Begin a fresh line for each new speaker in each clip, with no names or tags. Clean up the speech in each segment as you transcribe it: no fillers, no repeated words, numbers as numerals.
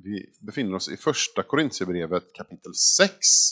Vi befinner oss i första Korintierbrevet kapitel 6.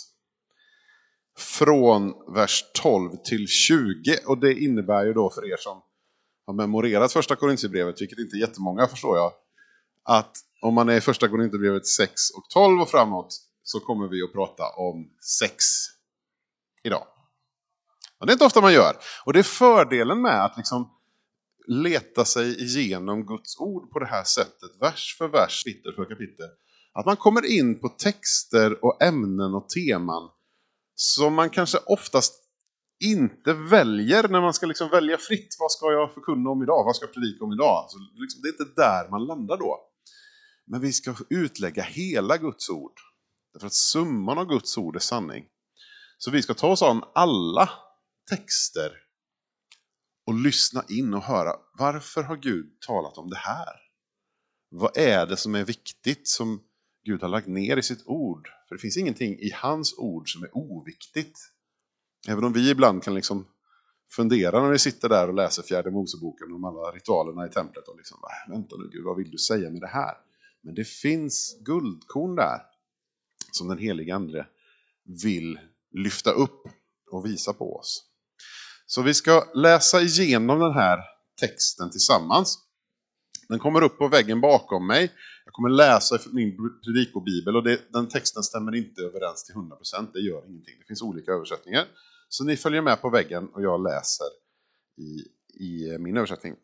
Från vers 12 till 20. Och det innebär ju då för er som har memorerat första Korintierbrevet, vilket inte är jättemånga förstår jag, att om man är i första Korintierbrevet 6 och 12 och framåt så kommer vi att prata om sex idag. Och det är inte ofta man gör. Och det är fördelen med att liksom leta sig igenom Guds ord på det här sättet, vers för vers, kapitel för kapitel. Att man kommer in på texter och ämnen och teman som man kanske oftast inte väljer när man ska liksom välja fritt. Vad ska jag förkunna om idag? Vad ska jag predika om idag? Så liksom, det är inte där man landar då. Men vi ska utlägga hela Guds ord. Därför att summan av Guds ord är sanning. Så vi ska ta oss an alla texter och lyssna in och höra, varför har Gud talat om det här? Vad är det som är viktigt som Gud har lagt ner i sitt ord? För det finns ingenting i hans ord som är oviktigt. Även om vi ibland kan liksom fundera när vi sitter där och läser fjärde Moseboken om alla ritualerna i templet och liksom, vänta nu Gud, vad vill du säga med det här? Men det finns guldkorn där som den helige Ande vill lyfta upp och visa på oss. Så vi ska läsa igenom den här texten tillsammans. Den kommer upp på väggen bakom mig. Jag kommer läsa min predikobibel och den texten stämmer inte överens till 100%. Det gör ingenting. Det finns olika översättningar. Så ni följer med på väggen och jag läser i min översättning.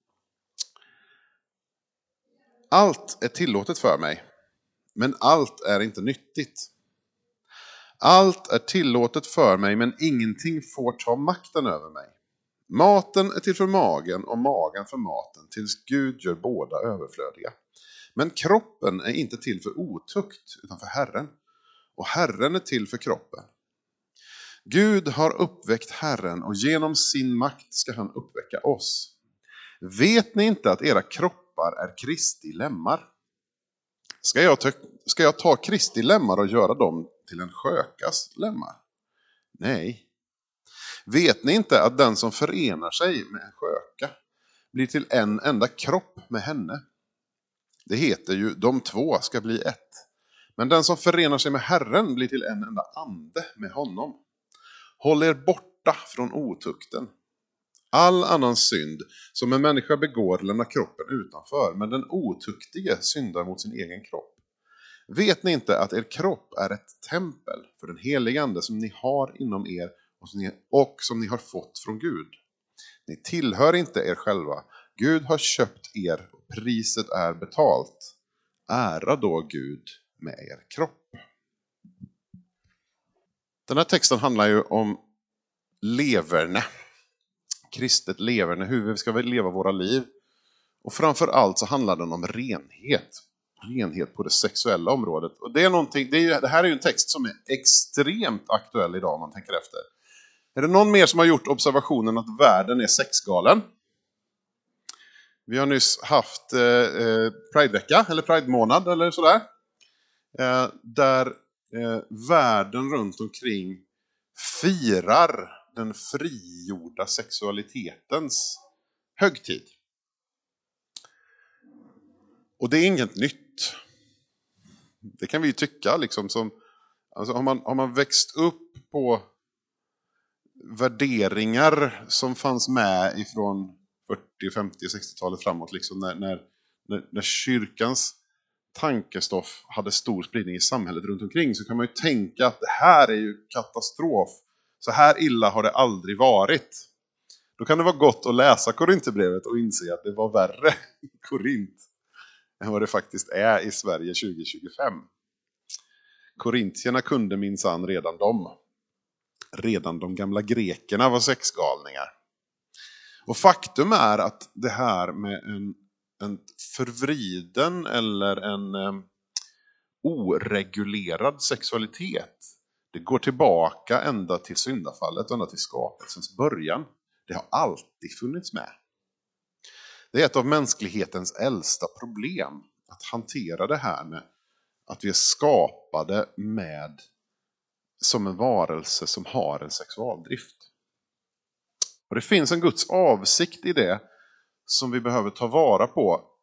Allt är tillåtet för mig, men allt är inte nyttigt. Allt är tillåtet för mig, men ingenting får ta makten över mig. Maten är till för magen och magen för maten, tills Gud gör båda överflödiga. Men kroppen är inte till för otukt, utan för Herren. Och Herren är till för kroppen. Gud har uppväckt Herren, och genom sin makt ska han uppväcka oss. Vet ni inte att era kroppar är Kristi lemmar? Ska jag ta Kristi lemmar och göra dem till en skökas lemmar? Nej. Vet ni inte att den som förenar sig med en sköka blir till en enda kropp med henne? Det heter ju, de två ska bli ett. Men den som förenar sig med Herren blir till en enda ande med honom. Håll er borta från otukten. All annan synd som en människa begår lämnar kroppen utanför, men den otuktige syndar mot sin egen kropp. Vet ni inte att er kropp är ett tempel för den helige Ande som ni har inom er och som ni har fått från Gud? Ni tillhör inte er själva. Gud har köpt er och priset är betalt. Ära då Gud med er kropp. Den här texten handlar ju om leverne. Kristet leverne, hur vi ska leva våra liv. Och framför allt så handlar den om renhet. Renhet på det sexuella området. Och det är någonting, det här är ju en text som är extremt aktuell idag om man tänker efter. Är det någon mer som har gjort observationen att världen är sexgalen? Vi har nyss haft Pride-vecka eller Pride-månad eller sådär. Där världen runt omkring firar den frigjorda sexualitetens högtid. Och det är inget nytt. Det kan vi ju tycka liksom som, alltså har man växt upp på värderingar som fanns med ifrån 40, 50, 60-talet framåt liksom när kyrkans tankestoff hade stor spridning i samhället runt omkring, så kan man ju tänka att det här är ju katastrof. Så här illa har det aldrig varit. Då kan det vara gott att läsa Korintierbrevet och inse att det var värre i Korint än vad det faktiskt är i Sverige 2025. Korintierna kunde minsann redan de gamla grekerna var sexgalningar. Och faktum är att det här med en förvriden eller en oreglerad sexualitet, det går tillbaka ända till syndafallet, ända till skapelsens början. Det har alltid funnits med. Det är ett av mänsklighetens äldsta problem att hantera det här med att vi är skapade som en varelse som har en sexualdrift. Och det finns en Guds avsikt i det som vi behöver ta vara på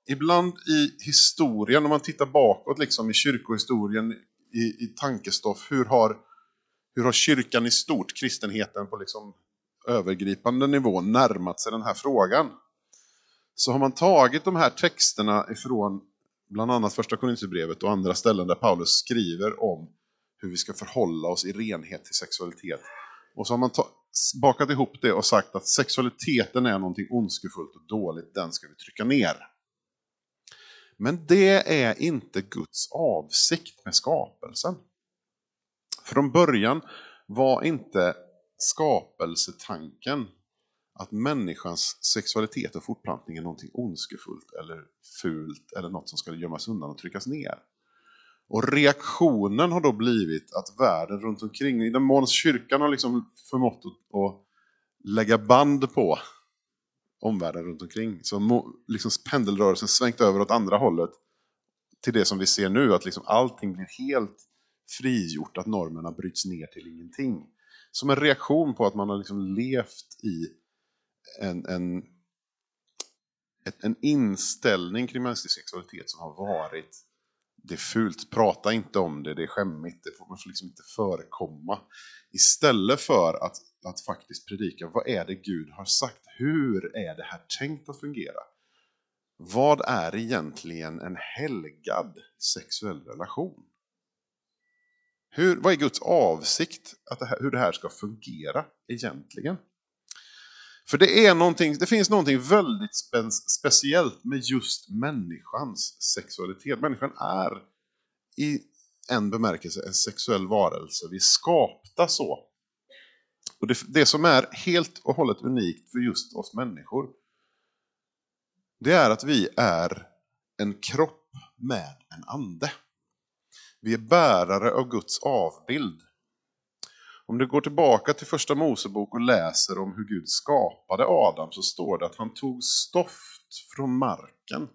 ibland i historien, om man tittar bakåt liksom i kyrkohistorien, i tankestoff, hur har kyrkan i stort, kristenheten på liksom övergripande nivå, närmat sig den här frågan? Så har man tagit de här texterna ifrån bland annat första Korinthierbrevet och andra ställen där Paulus skriver om hur vi ska förhålla oss i renhet till sexualitet. Och så har man bakat ihop det och sagt att sexualiteten är någonting ondskefullt och dåligt, den ska vi trycka ner. Men det är inte Guds avsikt med skapelsen. Från början var inte skapelsetanken att människans sexualitet och fortplantning är någonting ondskefullt eller fult eller något som ska gömmas undan och tryckas ner. Och reaktionen har då blivit att världen runt omkring, i den mån kyrkan har liksom förmått att lägga band på omvärlden runt omkring, så liksom pendelrörelsen svängt över åt andra hållet till det som vi ser nu, att liksom allting blir helt frigjort, att normerna bryts ner till ingenting. Som en reaktion på att man har liksom levt i en inställning kring mänsklig sexualitet som har varit: det är fult, prata inte om det, det är skämmigt, det får liksom inte förekomma. Istället för att faktiskt predika, vad är det Gud har sagt? Hur är det här tänkt att fungera? Vad är egentligen en helgad sexuell relation? Vad är Guds avsikt hur det här ska fungera egentligen? För det finns någonting väldigt speciellt med just människans sexualitet. Människan är i en bemärkelse en sexuell varelse. Vi är skapta så. Och det som är helt och hållet unikt för just oss människor, det är att vi är en kropp med en ande. Vi är bärare av Guds avbild. Om du går tillbaka till första Mosebok och läser om hur Gud skapade Adam, så står det att han tog stoft från marken.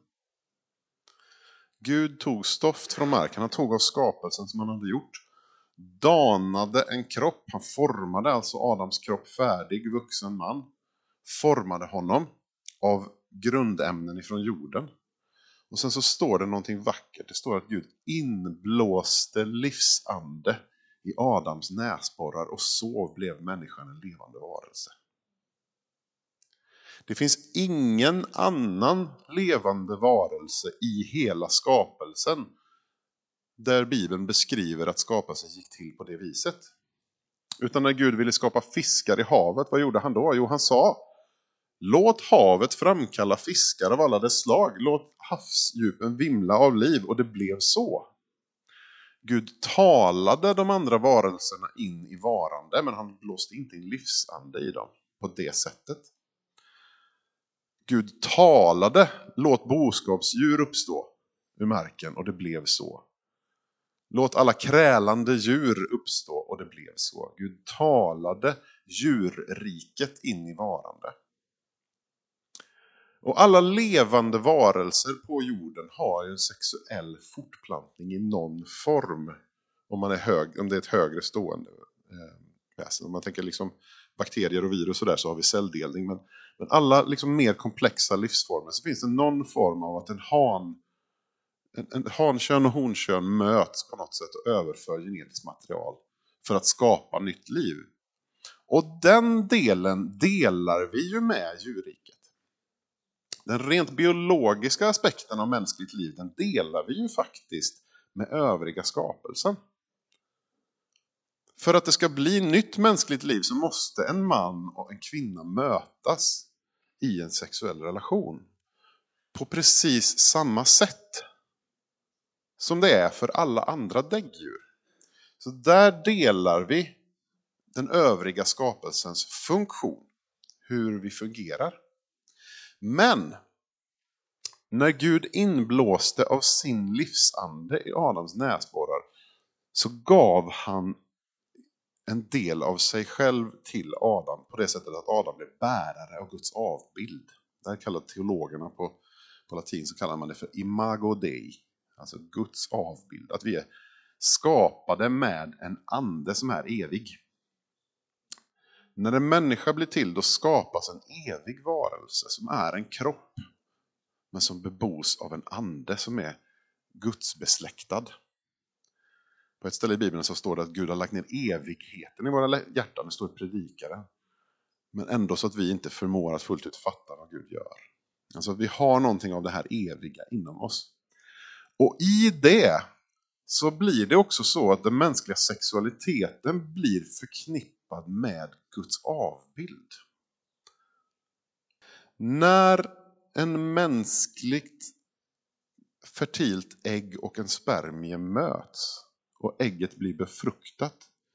Gud tog stoft från marken, han tog av skapelsen som han hade gjort, danade en kropp, han formade alltså Adams kropp, färdig vuxen man, formade honom av grundämnen ifrån jorden. Och sen så står det någonting vackert, det står att Gud inblåste livsande i Adams näsborrar, och så blev människan en levande varelse. Det finns ingen annan levande varelse i hela skapelsen där Bibeln beskriver att skapelsen gick till på det viset. Utan när Gud ville skapa fiskar i havet, vad gjorde han då? Jo, han sa: låt havet framkalla fiskar av alla dess slag, låt havsdjupen vimla av liv, och det blev så. Gud talade de andra varelserna in i varande, men han blåste inte in livsande i dem på det sättet. Gud talade, låt boskapsdjur uppstå ur marken, och det blev så. Låt alla krälande djur uppstå, och det blev så. Gud talade djurriket in i varande. Och alla levande varelser på jorden har ju en sexuell fortplantning i någon form. Om det är ett högre stående väsen. Om man tänker liksom bakterier och virus och där, så har vi celldelning. Men alla liksom mer komplexa livsformer, så finns det någon form av att en hankön och honkön möts på något sätt och överför genetiskt material för att skapa nytt liv. Och den delen delar vi ju med djurriket. Den rent biologiska aspekten av mänskligt liv, den delar vi ju faktiskt med övriga skapelsen. För att det ska bli nytt mänskligt liv så måste en man och en kvinna mötas i en sexuell relation. På precis samma sätt som det är för alla andra däggdjur. Så där delar vi den övriga skapelsens funktion, hur vi fungerar. Men när Gud inblåste av sin livsande i Adams näsborrar, så gav han en del av sig själv till Adam på det sättet att Adam blev bärare av Guds avbild. Det här kallar teologerna på latin, så kallar man det för imago Dei, alltså Guds avbild. Att vi är skapade med en ande som är evig. När en människa blir till, då skapas en evig varelse som är en kropp men som bebos av en ande som är Guds besläktad. På ett ställe i Bibeln så står det att Gud har lagt ner evigheten i våra hjärtan, det står i Predikaren. Men ändå så att vi inte förmår att fullt ut fatta vad Gud gör. Alltså vi har någonting av det här eviga inom oss. Och i det så blir det också så att den mänskliga sexualiteten blir förknippad med Guds avbild. När en mänskligt fertilt ägg och en spermie möts och ägget blir befruktat,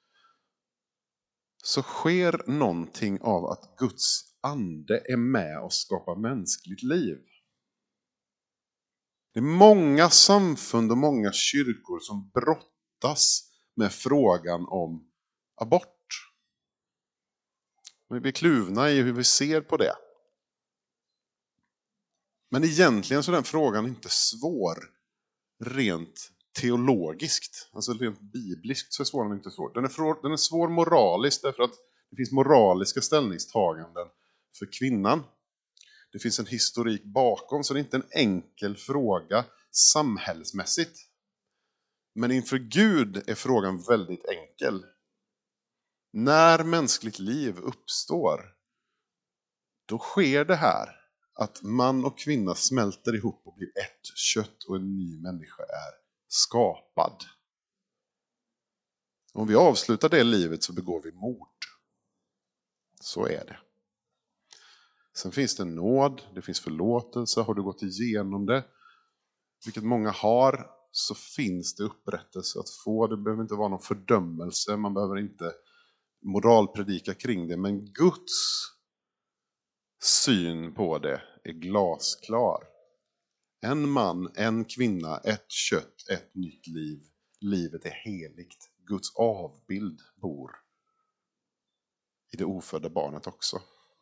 så sker någonting av att Guds ande är med och skapar mänskligt liv. Det är många samfund och många kyrkor som brottas med frågan om abort. Vi är kluvna i hur vi ser på det. Men egentligen så är den frågan inte svår rent teologiskt. Alltså rent bibliskt så är frågan inte svår. Den är svår moraliskt därför att det finns moraliska ställningstaganden för kvinnan. Det finns en historik bakom, så det är inte en enkel fråga samhällsmässigt. Men inför Gud är frågan väldigt enkel. När mänskligt liv uppstår, då sker det här att man och kvinna smälter ihop och blir ett kött och en ny människa är skapad. Om vi avslutar det livet så begår vi mord. Så är det. Sen finns det nåd, det finns förlåtelse. Har du gått igenom det, vilket många har, så finns det upprättelse att få. Det behöver inte vara någon fördömelse, man behöver inte moralpredika kring det. Men Guds syn på det är glasklar. En man, en kvinna, ett kött, ett nytt liv. Livet är heligt. Guds avbild bor i det ofödda barnet också.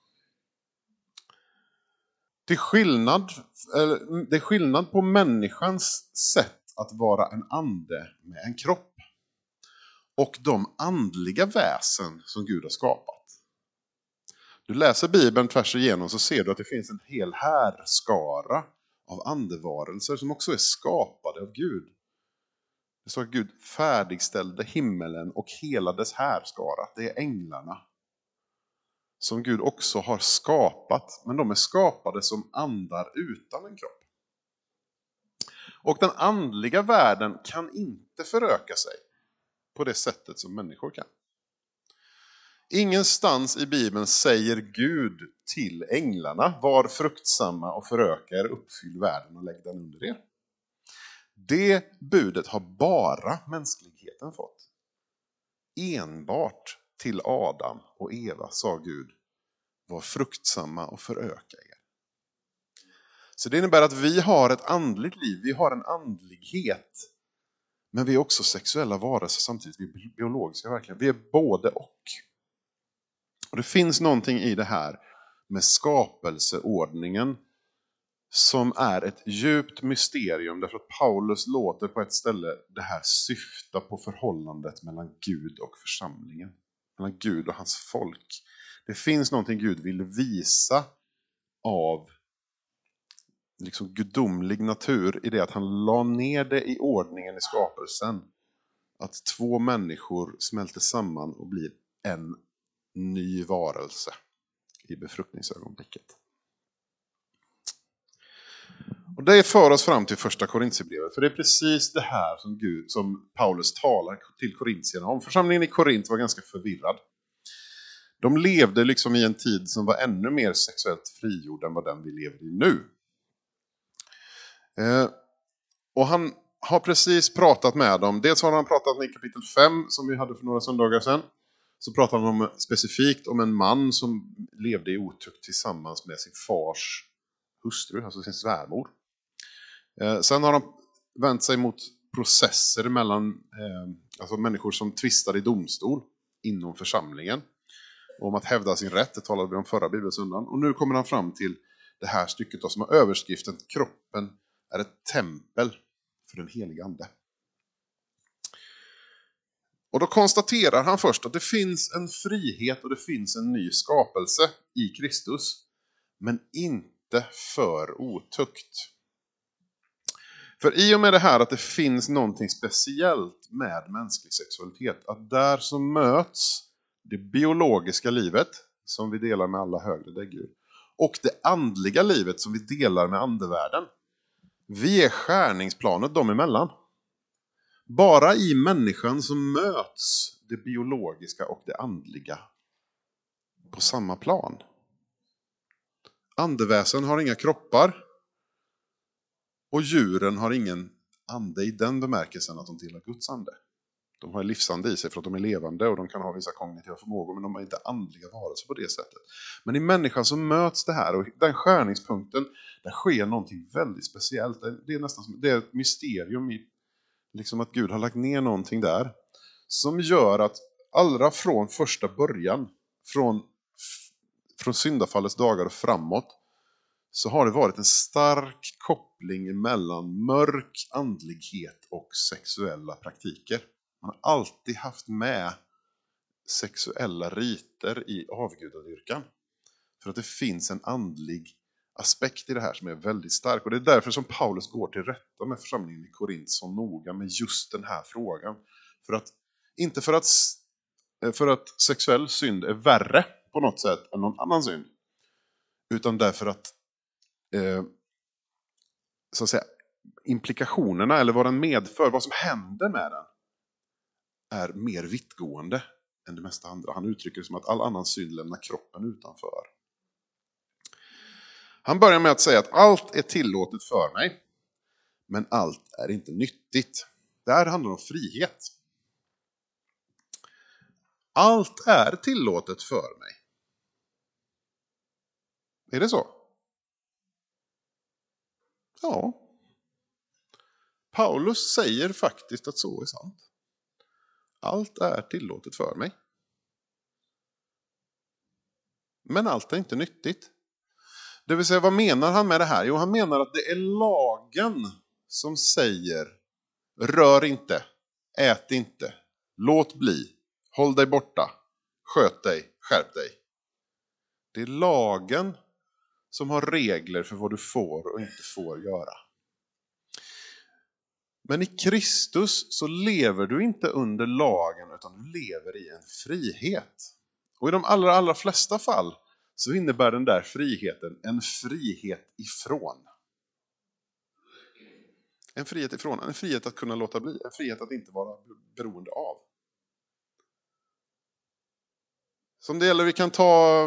Det är skillnad på människans sätt att vara en ande med en kropp och de andliga väsen som Gud har skapat. Du läser Bibeln tvärs igenom så ser du att det finns en hel härskara av andevarelser som också är skapade av Gud. Det står att Gud färdigställde himmelen och hela dess härskara. Det är änglarna som Gud också har skapat, men de är skapade som andar utan en kropp. Och den andliga världen kan inte föröka sig på det sättet som människor kan. Ingenstans i Bibeln säger Gud till änglarna: var fruktsamma och föröka er, uppfyll världen och lägg den under er. Det budet har bara mänskligheten fått. Enbart till Adam och Eva sa Gud: var fruktsamma och föröka er. Så det innebär att vi har ett andligt liv, vi har en andlighet. Men vi är också sexuella varelser samtidigt, vi är biologiska verkligen. Vi är både och. Och det finns någonting i det här med skapelseordningen som är ett djupt mysterium. Därför att Paulus låter på ett ställe det här syfta på förhållandet mellan Gud och församlingen. Mellan Gud och hans folk. Det finns någonting Gud vill visa av liksom gudomlig natur i det att han la ner det i ordningen i skapelsen. Att två människor smälter samman och blir en ny varelse i befruktningsögonblicket. Och det för oss fram till första Korintierbrevet, för det är precis det här som Paulus talar till korintierna om. Församlingen i Korint var ganska förvirrad. De levde liksom i en tid som var ännu mer sexuellt frigjord än vad den vi lever i nu. Och han har precis pratat med dem. Dels har han pratat med i kapitel 5 som vi hade för några söndagar sedan. Så pratar han specifikt om en man som levde i otukt tillsammans med sin fars hustru, alltså sin svärmor. Sen har de vänt sig mot processer mellan alltså människor som tvistar i domstol inom församlingen. Om att hävda sin rätt, det talade vi om förra bibelsöndagen. Och nu kommer han fram till det här stycket då, som har överskriften: kroppen är ett tempel för den heliga ande. Och då konstaterar han först att det finns en frihet och det finns en ny skapelse i Kristus. Men inte inte för otukt. För i och med det här att det finns någonting speciellt med mänsklig sexualitet, att där så möts det biologiska livet som vi delar med alla högre däggdjur och det andliga livet som vi delar med andevärlden. Vi är skärningsplanet dem emellan. Bara i människan så möts det biologiska och det andliga på samma plan. Andeväsen har inga kroppar och djuren har ingen ande i den bemärkelsen att de tillhör Guds ande. De har livsande i sig för att de är levande och de kan ha vissa kognitiva förmågor, men de har inte andliga varelser på det sättet. Men i människan så möts det här och den skärningspunkten, där sker någonting väldigt speciellt. Det är nästan som, det är ett mysterium i liksom att Gud har lagt ner någonting där som gör att allra från första början, från syndafallets dagar och framåt, så har det varit en stark koppling mellan mörk andlighet och sexuella praktiker. Man har alltid haft med sexuella riter i avgudadyrkan. För att det finns en andlig aspekt i det här som är väldigt stark. Och det är därför som Paulus går till rätta med församlingen i Korint så noga med just den här frågan. Inte för att sexuell synd är värre på något sätt än någon annan synd. Utan därför att så att säga, implikationerna eller vad den medför, vad som händer med den, är mer vittgående än det mesta andra. Han uttrycker det som att all annan synd lämnar kroppen utanför. Han börjar med att säga att allt är tillåtet för mig, men allt är inte nyttigt. Det här handlar om frihet. Allt är tillåtet för mig. Är det så? Ja. Paulus säger faktiskt att så är sant. Allt är tillåtet för mig. Men allt är inte nyttigt. Det vill säga, vad menar han med det här? Jo, han menar att det är lagen som säger rör inte, ät inte, låt bli, håll dig borta, sköt dig, skärp dig. Det är lagen som har regler för vad du får och inte får göra. Men i Kristus så lever du inte under lagen utan du lever i en frihet. Och i de allra flesta fall så innebär den där friheten en frihet ifrån. En frihet ifrån, en frihet att kunna låta bli, en frihet att inte vara beroende av. Som det gäller, vi kan ta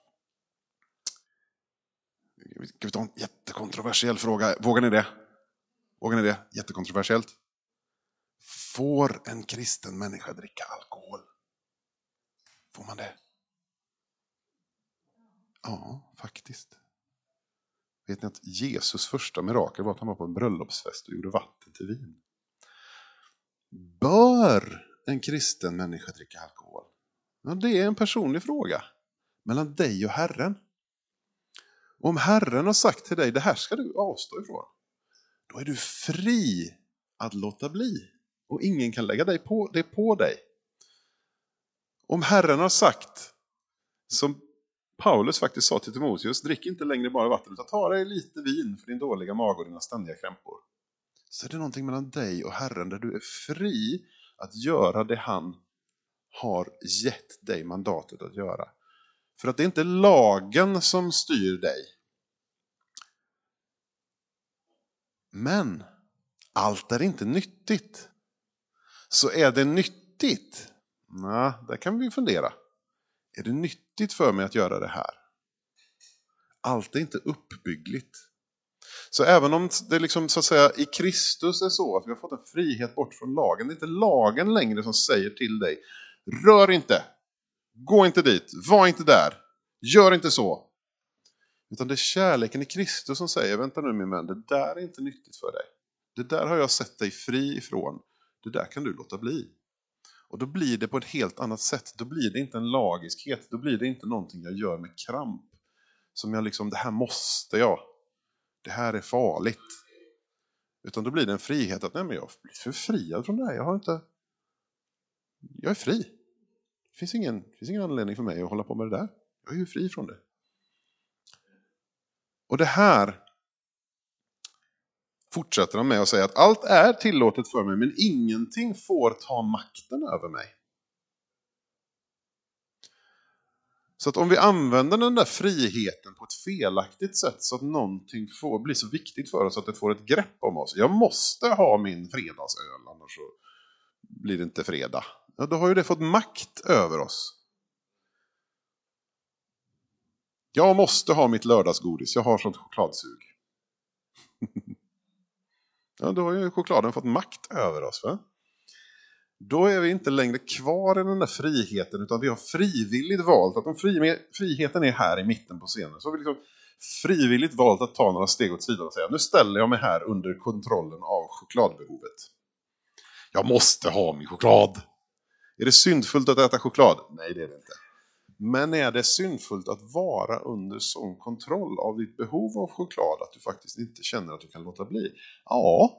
en jättekontroversiell fråga. Vågar ni det? Vågar ni det? Jättekontroversiellt. Får en kristen människa dricka alkohol? Får man det? Ja, faktiskt. Vet ni att Jesus första mirakel var att han var på en bröllopsfest och gjorde vatten till vin? Bör en kristen människa dricka alkohol? Ja, det är en personlig fråga mellan dig och Herren. Om Herren har sagt till dig, det här ska du avstå ifrån, då är du fri att låta bli. Och ingen kan lägga det på dig. Om Herren har sagt, som Paulus faktiskt sa till Timoteus, drick inte längre bara vatten utan ta dig lite vin för din dåliga mage och dina ständiga krämpor. Så är det någonting mellan dig och Herren där du är fri att göra det han har gett dig mandatet att göra. För att det är inte lagen som styr dig. Men allt är inte nyttigt. Så är det nyttigt? Nej, där kan vi fundera. Är det nyttigt för mig att göra det här? Allt är inte uppbyggligt. Så även om det liksom, så att säga, i Kristus är så att vi har fått en frihet bort från lagen. Det är inte lagen längre som säger till dig, rör inte, gå inte dit, var inte där, gör inte så. Utan det är kärleken i Kristus som säger, vänta nu min vän, det där är inte nyttigt för dig. Det där har jag sett dig fri ifrån. Det där kan du låta bli. Och då blir det på ett helt annat sätt. Då blir det inte en lagiskhet. Då blir det inte någonting jag gör med kramp. Som jag liksom, det här måste jag. Det här är farligt. Utan då blir det en frihet att nej, men jag blir förfriad från det här. Jag är fri. Det finns ingen anledning för mig att hålla på med det där. Jag är ju fri från det. Och det här fortsätter han med att säga att allt är tillåtet för mig, men ingenting får ta makten över mig. Så att om vi använder den där friheten på ett felaktigt sätt så att någonting får bli så viktigt för oss att det får ett grepp om oss. Jag måste ha min fredagsöl, annars så blir det inte fredag. Ja, då har ju det fått makt över oss. Jag måste ha mitt lördagsgodis, jag har sånt chokladsug. Ja, då har ju chokladen fått makt över oss, va? Då är vi inte längre kvar i den där friheten, utan vi har frivilligt valt att om friheten är här i mitten på scenen, så har vi liksom frivilligt valt att ta några steg åt sidan och säga: nu ställer jag mig här under kontrollen av chokladbehovet. Jag måste ha min choklad. Är det syndfullt att äta choklad? Nej, det är det inte. Men är det syndfullt att vara under sån kontroll av ditt behov av choklad att du faktiskt inte känner att du kan låta bli? Ja.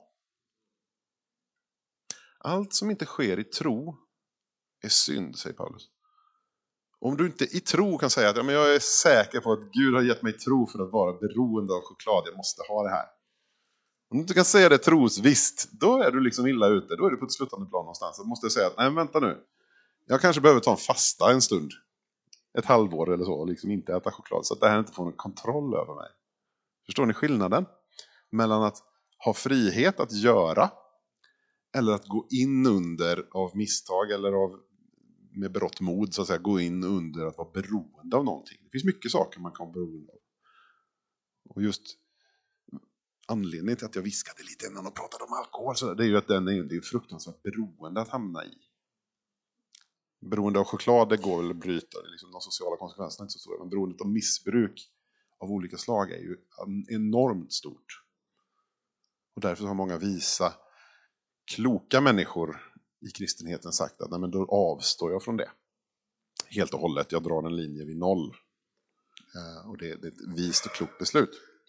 Allt som inte sker i tro är synd, säger Paulus. Om du inte i tro kan säga att ja, men jag är säker på att Gud har gett mig tro för att vara beroende av choklad, jag måste ha det här. Om du inte kan säga det trosvisst, då är du liksom illa ute. Då är du på ett sluttande plan någonstans. Då måste jag säga att nej, vänta nu. Jag kanske behöver ta en fasta en stund. Ett halvår eller så, och liksom inte äta choklad. Så att det här inte får någon kontroll över mig. Förstår ni skillnaden? Mellan att ha frihet att göra eller att gå in under av misstag eller av med berått mod, så att säga, gå in under att vara beroende av någonting. Det finns mycket saker man kan vara beroende av. Och just anledningen till att jag viskade lite innan och pratade om alkohol, så det är ju att det är fruktansvärt beroende att hamna i. Beroende av choklad, det går väl att bryta. Liksom de sociala konsekvenserna är inte så stora. Men beroendet av missbruk av olika slag är ju enormt stort. Och därför har många visa, kloka människor i kristenheten sagt att nej, men då avstår jag från det. Helt och hållet, jag drar en linje vid 0. Och det är ett vist och klokt beslut.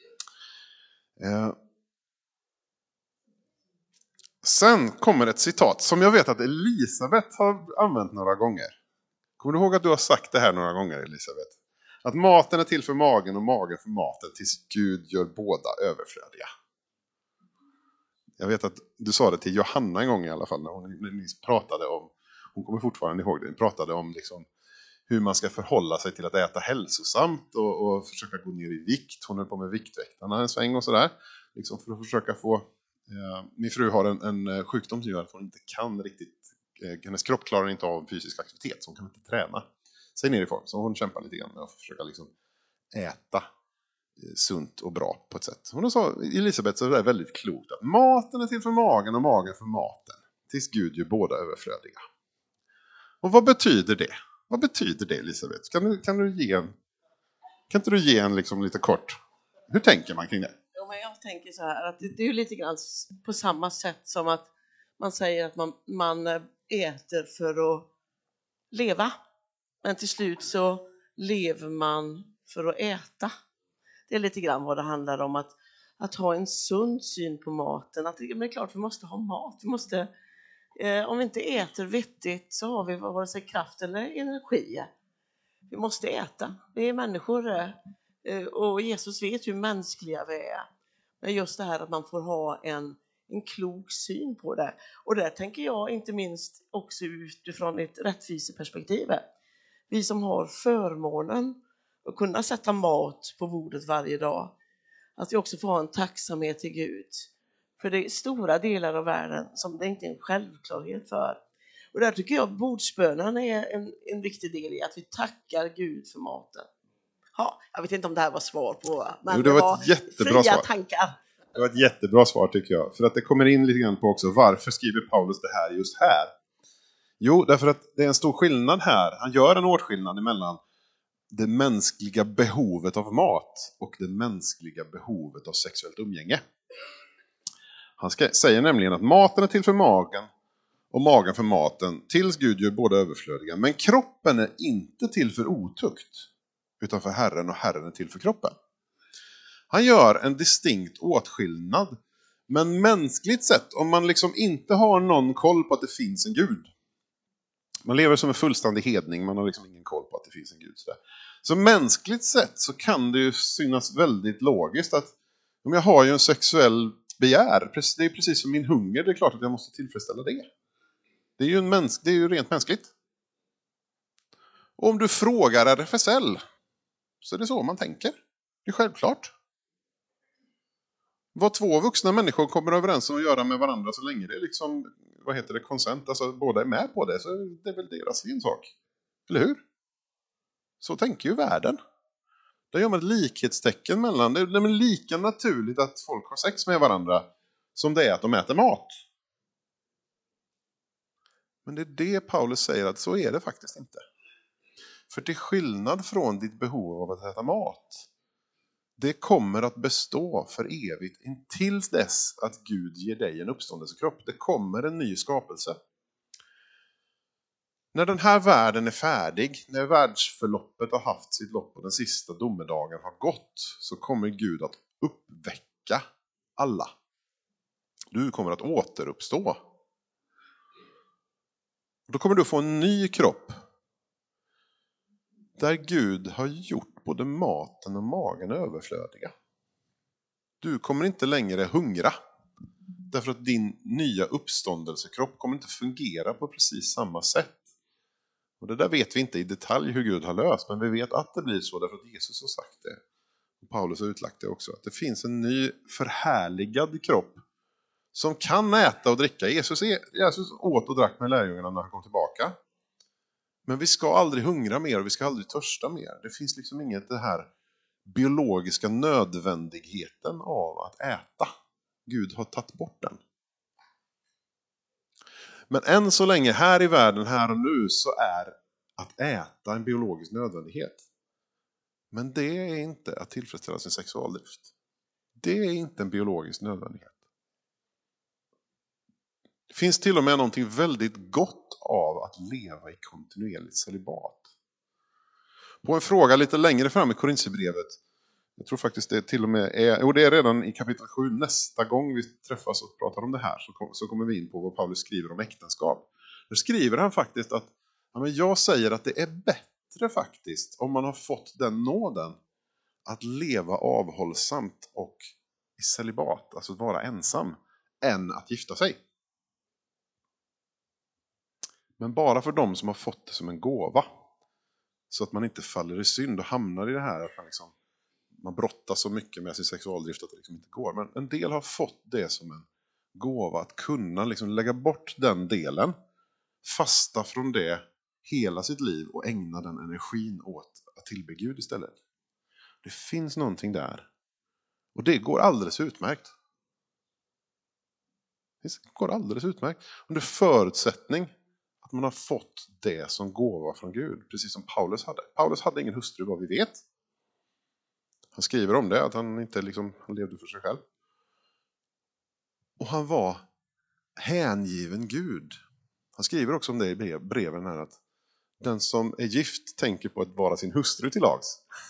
Sen kommer ett citat som jag vet att Elisabeth har använt några gånger. Kommer du ihåg att du har sagt det här några gånger, Elisabeth? Att maten är till för magen och magen för maten tills Gud gör båda överflödiga. Jag vet att du sa det till Johanna en gång i alla fall när ni pratade om, hon kommer fortfarande ihåg det, ni pratade om liksom hur man ska förhålla sig till att äta hälsosamt och försöka gå ner i vikt. Hon höll på med Viktväktarna en sväng och sådär. Liksom för att försöka få... min fru har en sjukdom som gör att hon inte kan riktigt... hennes kropp klarar inte av fysisk aktivitet, så hon kan inte träna sig ner i form. Så hon kämpar lite grann med att försöka liksom äta sunt och bra på ett sätt. Och då sa Elisabeth så det är väldigt klokt att maten är till för magen och magen för maten. Tills Gud gör båda överflödiga. Och vad betyder det? Vad betyder det, Elisabeth? Kan inte du ge en liksom lite kort? Hur tänker man kring det?
Ja, men jag tänker så här att det är ju lite grann på samma sätt som att man säger att man äter för att leva. Men till slut så lever man för att äta. Det är lite grann vad det handlar om, att ha en sund syn på maten. Men det är klart vi måste ha mat. Vi måste, om vi inte äter vettigt så har vi vare sig kraft eller energi. Vi måste äta. Vi är människor och Jesus vet hur mänskliga vi är. Men just det här att man får ha en klok syn på det. Och där tänker jag inte minst också utifrån ett rättviseperspektiv. Vi som har förmånen att kunna sätta mat på bordet varje dag. Att vi också får ha en tacksamhet till Gud. För det är stora delar av världen som det inte är en självklarhet för. Och där tycker jag bordsbönen är en viktig del i att vi tackar Gud för maten. Ja, jag vet inte om det här var svar på, men
det var ett jättebra
fria
svar.
tankar.
Det var ett jättebra svar tycker jag. För att det kommer in lite grann på också varför skriver Paulus det här just här. Jo, därför att det är en stor skillnad här. Han gör en åtskillnad mellan det mänskliga behovet av mat och det mänskliga behovet av sexuellt umgänge. Han säger nämligen att maten är till för magen och magen för maten tills Gud gör båda överflödiga. Men kroppen är inte till för otukt utan för Herren, och Herren är till för kroppen. Han gör en distinkt åtskillnad. Men mänskligt sett, om man liksom inte har någon koll på att det finns en Gud. Man lever som en fullständig hedning, man har liksom ingen koll på att det finns en Gud. Så mänskligt sett så kan det ju synas väldigt logiskt att om jag har ju en sexuell begär, det är precis som min hunger, det är klart att jag måste tillfredsställa det. Det är ju rent mänskligt. Och om du frågar RFSL så är det så man tänker. Det är självklart. Vad två vuxna människor kommer överens om att göra med varandra så länge det är liksom, consent, alltså båda är med på det, så det är väl deras ensak. Eller hur? Så tänker ju världen. Där gör man ett likhetstecken mellan, det är lika naturligt att folk har sex med varandra som det är att de äter mat. Men det är det Paulus säger, att så är det faktiskt inte. För till skillnad från ditt behov av att äta mat, det kommer att bestå för evigt intills dess att Gud ger dig en uppståndelsekropp. Det kommer en ny skapelse. När den här världen är färdig, när världsförloppet har haft sitt lopp och den sista domedagen har gått, så kommer Gud att uppväcka alla. Du kommer att återuppstå. Då kommer du få en ny kropp där Gud har gjort både maten och magen överflödiga. Du kommer inte längre hungra. Därför att din nya uppståndelsekropp kommer inte fungera på precis samma sätt. Och det där vet vi inte i detalj hur Gud har löst, men vi vet att det blir så därför att Jesus har sagt det. Och Paulus har utlagt det också. Att det finns en ny förhärligad kropp som kan äta och dricka. Jesus åt och drack med lärjungarna när han kom tillbaka. Men vi ska aldrig hungra mer och vi ska aldrig törsta mer. Det finns liksom inget det här biologiska nödvändigheten av att äta. Gud har tagit bort den. Men än så länge här i världen, här och nu, så är att äta en biologisk nödvändighet. Men det är inte att tillfredsställa sin sexualdrift. Det är inte en biologisk nödvändighet. Det finns till och med någonting väldigt gott av att leva i kontinuerligt celibat. På en fråga lite längre fram i Korinthierbrevet, jag tror faktiskt det till och med är, och det är redan i kapitel 7, nästa gång vi träffas och pratar om det här så kommer vi in på vad Paulus skriver om äktenskap. Då skriver han faktiskt att jag säger att det är bättre faktiskt om man har fått den nåden att leva avhållsamt och i celibat, alltså vara ensam, än att gifta sig. Men bara för dem som har fått det som en gåva. Så att man inte faller i synd och hamnar i det här att man brottas så mycket med sin sexualdrift att det liksom inte går. Men en del har fått det som en gåva att kunna liksom lägga bort den delen. Fasta från det hela sitt liv och ägna den energin åt att tillbe Gud istället. Det finns någonting där. Och det går alldeles utmärkt. Det går alldeles utmärkt. Under förutsättning att man har fått det som gåva från Gud. Precis som Paulus hade. Paulus hade ingen hustru vad vi vet. Han skriver om det. Att han inte han levde för sig själv. Och han var hängiven Gud. Han skriver också om det i breven här. Att den som är gift tänker på att vara sin hustru till lags.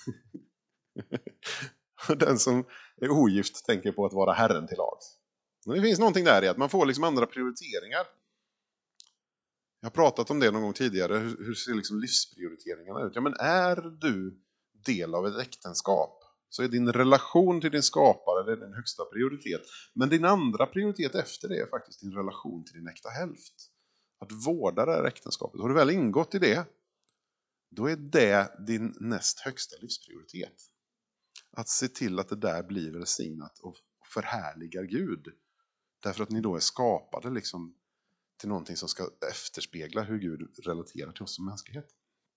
Och den som är ogift tänker på att vara Herren till lags. Men det finns någonting där i att man får andra prioriteringar. Jag har pratat om det någon gång tidigare. Hur ser livsprioriteringarna ut? Ja, men är du del av ett äktenskap så är din relation till din skapare din högsta prioritet. Men din andra prioritet efter det är faktiskt din relation till din äkta hälft. Att vårda det här äktenskapet. Har du väl ingått i det, då är det din näst högsta livsprioritet. Att se till att det där blir välsignat och förhärligar Gud. Därför att ni då är skapade till någonting som ska efterspegla hur Gud relaterar till oss som mänsklighet.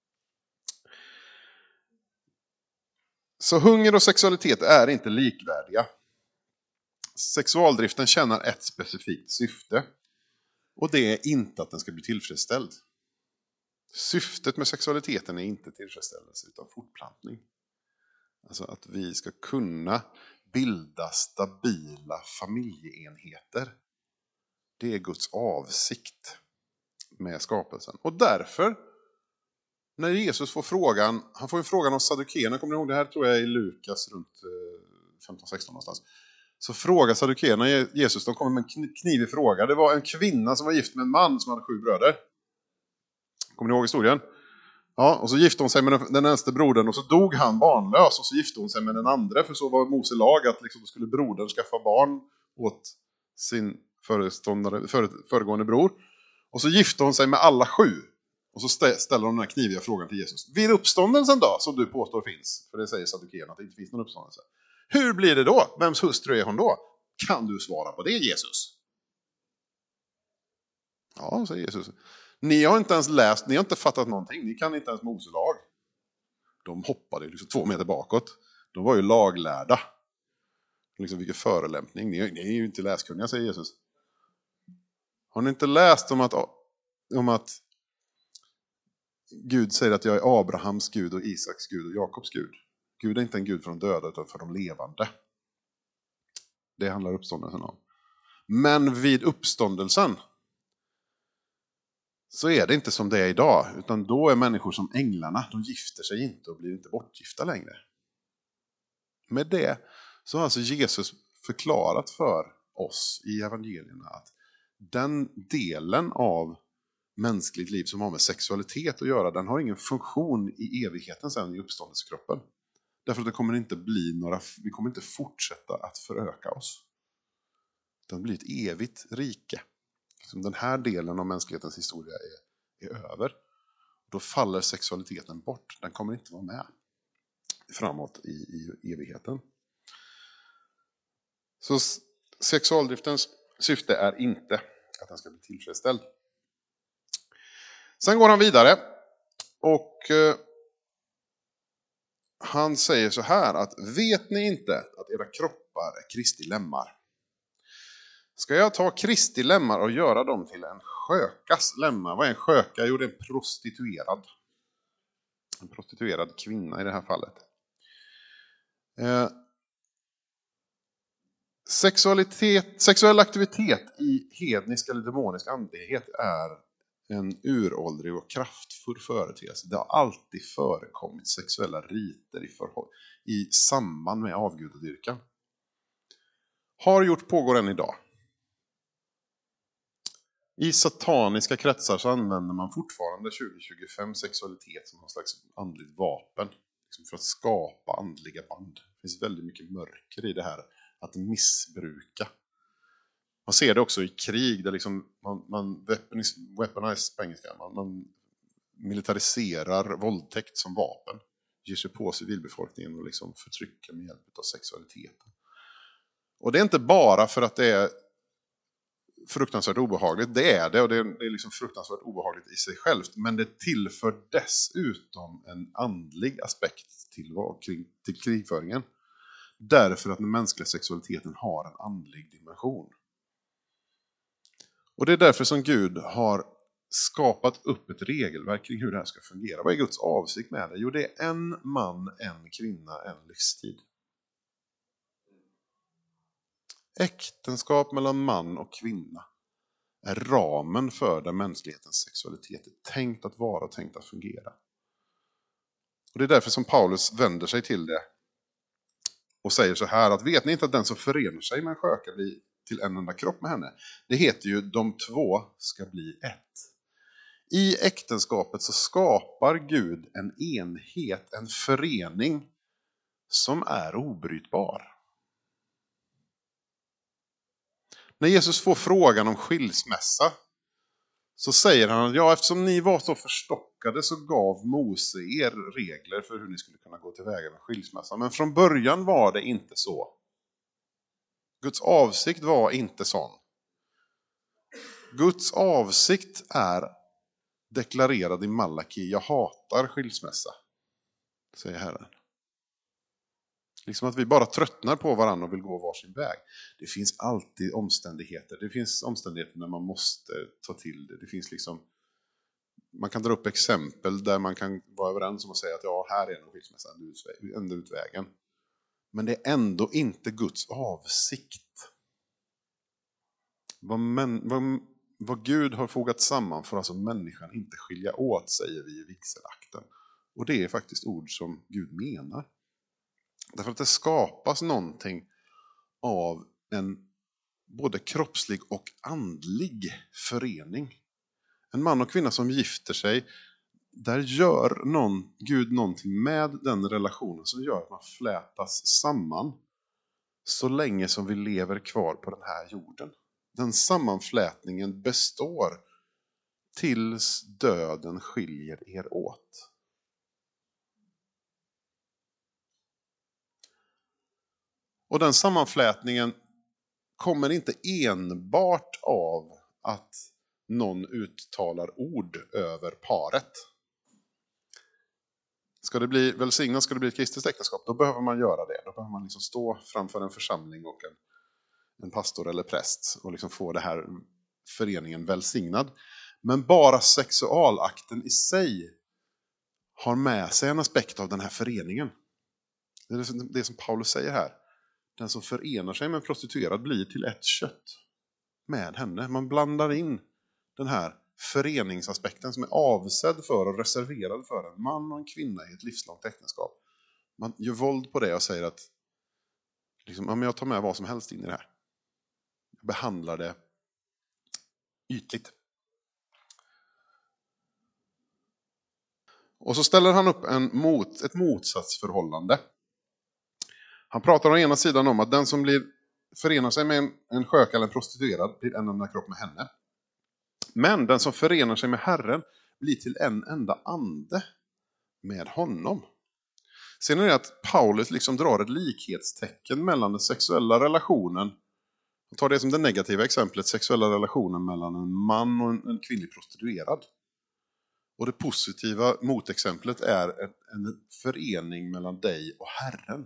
Så hunger och sexualitet är inte likvärdiga. Sexualdriften tjänar ett specifikt syfte. Och det är inte att den ska bli tillfredsställd. Syftet med sexualiteten är inte tillfredsställelse utan fortplantning. Alltså att vi ska kunna bilda stabila familjeenheter. Det är Guds avsikt med skapelsen. Och därför, när Jesus får frågan, han får ju frågan av saddukeerna, kommer ni ihåg det här tror jag i Lukas runt 15-16 någonstans. Så frågar saddukeerna Jesus, de kommer med en knivig fråga. Det var en kvinna som var gift med en man som hade 7 bröder. Kommer ni ihåg historien? Ja, och så gifte hon sig med den äldste brodern och så dog han barnlös och så gifte hon sig med den andra, för så var Mose lag att liksom, då skulle brodern skaffa barn åt sin föregående bror. Och så gifte hon sig med alla 7. Och så ställer hon den här kniviga frågan till Jesus. Vid uppståndelsen då, som du påstår finns, för det säger saddukeerna att det inte finns någon uppståndelse. Hur blir det då? Vems hustru är hon då? Kan du svara på det, Jesus? Ja, säger Jesus. Ni har inte ens läst, ni har inte fattat någonting. Ni kan inte ens Mose lag. De hoppade liksom 2 meter bakåt. De var ju laglärda. Liksom vilken förelämpning. Ni är ju inte läskunniga, säger Jesus. Har ni inte läst om att Gud säger att jag är Abrahams Gud och Isaks Gud och Jakobs Gud? Gud är inte en Gud för de döda utan för de levande. Det handlar uppståndelsen om. Men vid uppståndelsen så är det inte som det är idag, utan då är människor som änglarna, de gifter sig inte och blir inte bortgifta längre. Med det så har alltså Jesus förklarat för oss i evangelierna att den delen av mänskligt liv som har med sexualitet att göra, den har ingen funktion i evigheten sen i uppståndelsekroppen. Därför att det kommer inte bli vi kommer inte fortsätta att föröka oss. Det blir ett evigt rike. Som den här delen av mänsklighetens historia är över. Då faller sexualiteten bort. Den kommer inte vara med framåt i evigheten. Så sexualdriftens syfte är inte att den ska bli tillfredsställd. Sen går han vidare och han säger så här att vet ni inte att era kroppar är Kristi lemmar? Ska jag ta Kristi lemmar och göra dem till en skökas lemmar? Vad är en sköka? Jo, det är en prostituerad. En prostituerad kvinna i det här fallet. Sexuell aktivitet i hednisk eller demonisk andlighet är en uråldrig och kraftfull företeelse. Det har alltid förekommit sexuella riter i samband med avgudadyrkan. Pågår än idag. I sataniska kretsar så använder man fortfarande 2025 sexualitet som någon slags andligt vapen. Liksom för att skapa andliga band. Det finns väldigt mycket mörker i det här. Att missbruka. Man ser det också i krig där liksom man weaponize på engelska. Man militariserar våldtäkt som vapen. Ger sig på civilbefolkningen och liksom förtrycker med hjälp av sexualiteten. Och det är inte bara för att det är fruktansvärt obehagligt. Det är det, och det är liksom fruktansvärt obehagligt i sig självt. Men det tillför dessutom en andlig aspekt till krigföringen. Därför att den mänskliga sexualiteten har en andlig dimension. Och det är därför som Gud har skapat upp ett regelverk kring hur det här ska fungera. Vad är Guds avsikt med det? Jo, det är en man, en kvinna, en livstid. Äktenskap mellan man och kvinna är ramen för där mänsklighetens sexualitet är tänkt att vara och tänkt att fungera. Och det är därför som Paulus vänder sig till det och säger så här att vet ni inte att den som förenar sig med en sköka blir till en enda kropp med henne? Det heter ju de 2 ska bli ett. I äktenskapet så skapar Gud en enhet, en förening som är obrytbar. När Jesus får frågan om skilsmässa så säger han att ja, eftersom ni var så förstockade så gav Mose er regler för hur ni skulle kunna gå tillväga med skilsmässa. Men från början var det inte så. Guds avsikt var inte sån. Guds avsikt är deklarerad i Malaki. Jag hatar skilsmässa, säger Herren. Liksom att vi bara tröttnar på varandra och vill gå varsin väg. Det finns alltid omständigheter. Det finns omständigheter när man måste ta till det. Det finns liksom, man kan dra upp exempel där man kan vara överens om att säga att ja, här är en skilsmässa, enda utvägen. Men det är ändå inte Guds avsikt. Vad Gud har fogat samman får alltså människan inte skilja åt, säger vi i vigselakten. Och det är faktiskt ord som Gud menar. Därför att det skapas någonting av en både kroppslig och andlig förening. En man och kvinna som gifter sig, där gör Gud någonting med den relationen som gör att man flätas samman så länge som vi lever kvar på den här jorden. Den sammanflätningen består tills döden skiljer er åt. Och den sammanflätningen kommer inte enbart av att någon uttalar ord över paret. Ska det bli välsignat, ska det bli ett kristet äktenskap, då behöver man göra det. Då behöver man liksom stå framför en församling och en pastor eller präst och liksom få det här föreningen välsignad. Men bara sexualakten i sig har med sig en aspekt av den här föreningen. Det är det som Paulus säger här. Den som förenar sig med en prostituerad blir till ett kött med henne. Man blandar in den här föreningsaspekten som är avsedd för och reserverad för en man och en kvinna i ett livslångt äktenskap. Man gör våld på det och säger att liksom, jag tar med vad som helst in i det här. Jag behandlar det ytligt. Och så ställer han upp ett motsatsförhållande. Han pratar å ena sidan om att den som förenar sig med en sköka eller en prostituerad blir en enda kropp med henne. Men den som förenar sig med Herren blir till en enda ande med honom. Sen är det att Paulus liksom drar ett likhetstecken mellan den sexuella relationen, och tar det som det negativa exemplet, sexuella relationen mellan en man och en kvinnlig prostituerad. Och det positiva motexemplet är en förening mellan dig och Herren.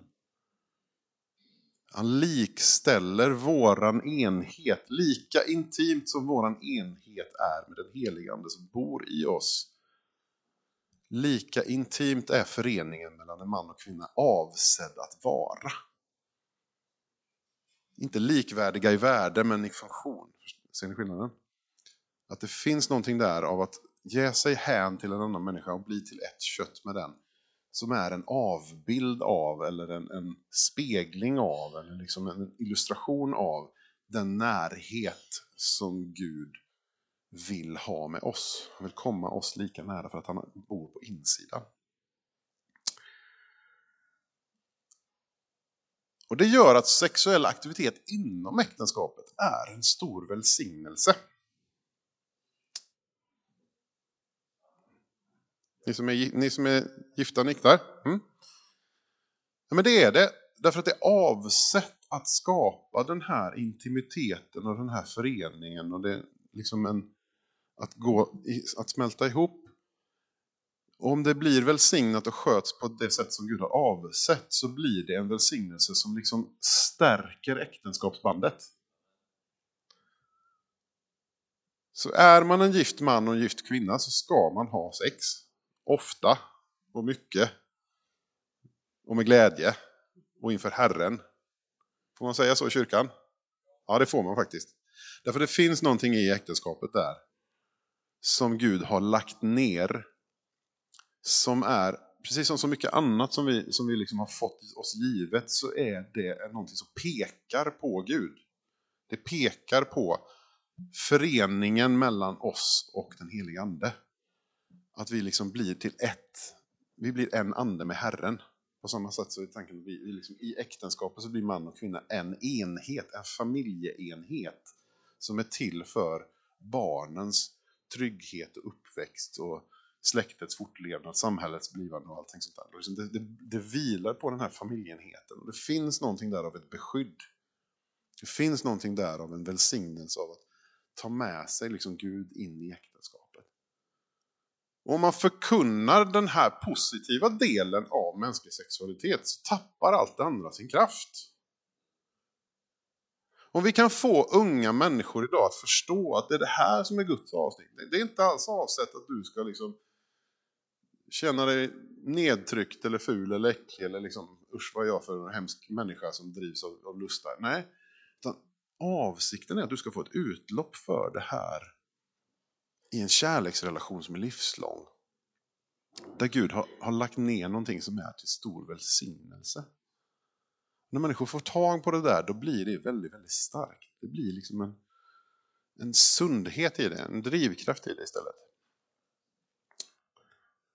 Han likställer våran enhet, lika intimt som våran enhet är med den helige ande som bor i oss. Lika intimt är föreningen mellan en man och kvinna avsedd att vara. Inte likvärdiga i värde men i funktion. Ser ni skillnaden? Att det finns någonting där av att ge sig hän till en annan människa och bli till ett kött med den. Som är en avbild av eller en spegling av eller liksom en illustration av den närhet som Gud vill ha med oss. Han vill komma oss lika nära för att han bor på insidan. Och det gör att sexuell aktivitet inom äktenskapet är en stor välsignelse. Ni som är gifta nickar. Ja, men det är det. Därför att det är avsett att skapa den här intimiteten och den här föreningen. Och det är liksom att smälta ihop. Och om det blir välsignat och sköts på det sätt som Gud har avsett så blir det en välsignelse som liksom stärker äktenskapsbandet. Så är man en gift man och en gift kvinna så ska man ha sex. Ofta och mycket. Och med glädje. Och inför Herren. Får man säga så i kyrkan? Ja, det får man faktiskt. Därför det finns någonting i äktenskapet där. Som Gud har lagt ner. Som är, precis som så mycket annat som vi liksom har fått oss givet, så är det någonting som pekar på Gud. Det pekar på föreningen mellan oss och den helige ande. Att vi liksom blir till ett. Vi blir en ande med Herren. På samma sätt så är tanken att vi liksom, i äktenskapet så blir man och kvinna en enhet, en familjeenhet som är till för barnens trygghet och uppväxt och släktets fortlevnad, samhällets blivande och allting sånt där. Det vilar på den här familjeenheten och det finns någonting där av ett beskydd. Det finns någonting där av en välsignelse av att ta med sig liksom Gud in i äktenskapet. Och om man förkunnar den här positiva delen av mänsklig sexualitet så tappar allt det andra sin kraft. Om vi kan få unga människor idag att förstå att det är det här som är Guds avsnitt. Det är inte alls avsett att du ska liksom känna dig nedtryckt eller ful eller äcklig eller liksom usch vad är jag för en hemsk människa som drivs av lustar. Nej, utan avsikten är att du ska få ett utlopp för det här i en kärleksrelation som är livslång. Där Gud har lagt ner någonting som är till stor välsignelse. När människor får tag på det där, då blir det väldigt, väldigt starkt. Det blir liksom en sundhet i det, en drivkraft i det istället.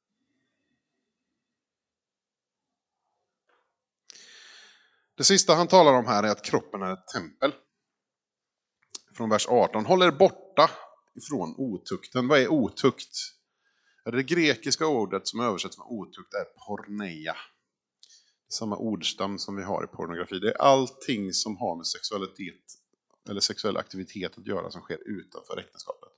Det sista han talar om här är att kroppen är ett tempel. Från vers 18. Håll er borta ifrån otukten. Vad är otukt? Det grekiska ordet som översätts med otukt är porneia. Samma ordstam som vi har i pornografi. Det är allting som har med sexualitet eller sexuell aktivitet att göra som sker utanför äktenskapet.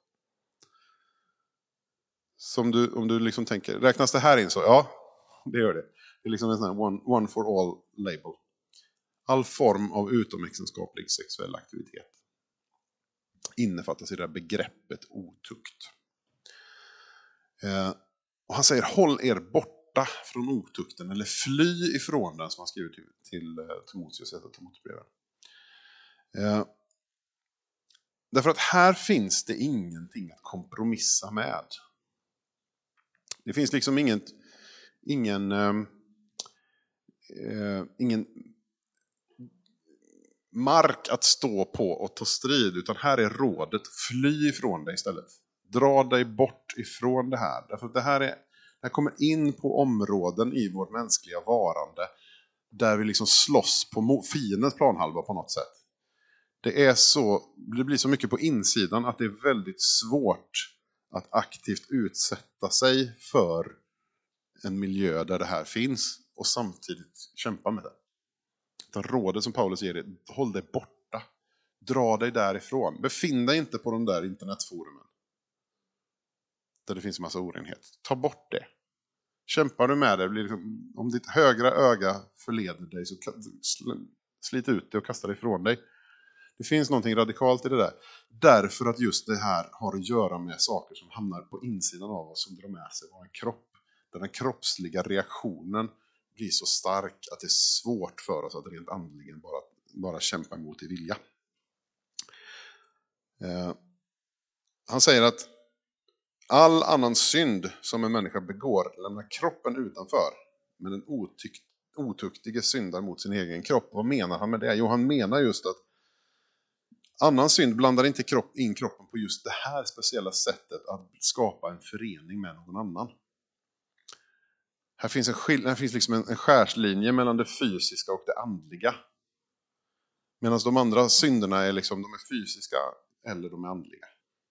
Om du liksom tänker, räknas det här in så? Ja, det gör det. Det är liksom en sån här one for all label. All form av utomäktenskaplig sexuell aktivitet innefattas i det här begreppet otukt. Och han säger, håll er borta från otukten, eller fly ifrån den, som han skriver till Timoteus i Timoteusbrevet. Därför att här finns det ingenting att kompromissa med. Det finns liksom ingen mark att stå på och ta strid, utan här är rådet, fly ifrån det istället. Dra dig bort ifrån det här. Därför att det här kommer in på områden i vårt mänskliga varande där vi liksom slåss på fiendens planhalva på något sätt. Det blir så mycket på insidan att det är väldigt svårt att aktivt utsätta sig för en miljö där det här finns och samtidigt kämpa med det. Det rådet som Paulus ger är, håll dig borta. Dra dig därifrån. Befinn dig inte på de där internetforumen där det finns en massa orenhet. Ta bort det. Kämpar du med det, om ditt högra öga förleder dig, så slit ut det och kasta det ifrån dig. Det finns någonting radikalt i det där. Därför att just det här har att göra med saker som hamnar på insidan av oss, som drar med sig vår kropp. Där den kroppsliga reaktionen blir så stark att det är svårt för oss att rent andligen bara kämpa emot i vilja. Han säger att all annan synd som en människa begår lämnar kroppen utanför, men den otuktige syndar mot sin egen kropp. Vad menar han med det? Jo, han menar just att annan synd blandar inte in kroppen på just det här speciella sättet att skapa en förening med någon annan. Här finns liksom en skärslinje mellan det fysiska och det andliga. Medan de andra synderna är liksom, de är fysiska eller de är andliga.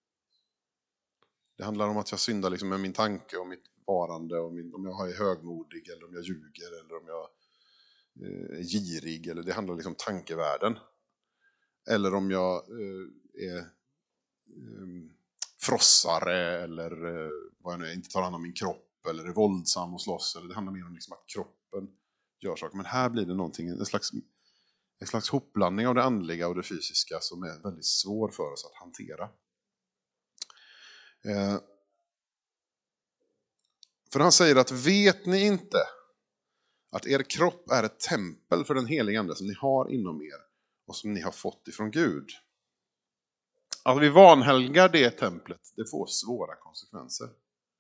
Det handlar om att jag syndar liksom med min tanke och mitt varande, och om jag är högmodig eller om jag ljuger eller om jag är girig. Eller det handlar liksom om tankevärlden. Eller om jag är frossare eller vad jag nu är, inte tar hand om min kropp eller är våldsam och slåss. Eller det handlar mer om liksom att kroppen gör saker. Men här blir det en slags hopblandning av det andliga och det fysiska som är väldigt svår för oss att hantera. För han säger att vet ni inte att er kropp är ett tempel för den heliga ande som ni har inom er och som ni har fått ifrån Gud. Att vi vanhelgar det templet, det får svåra konsekvenser.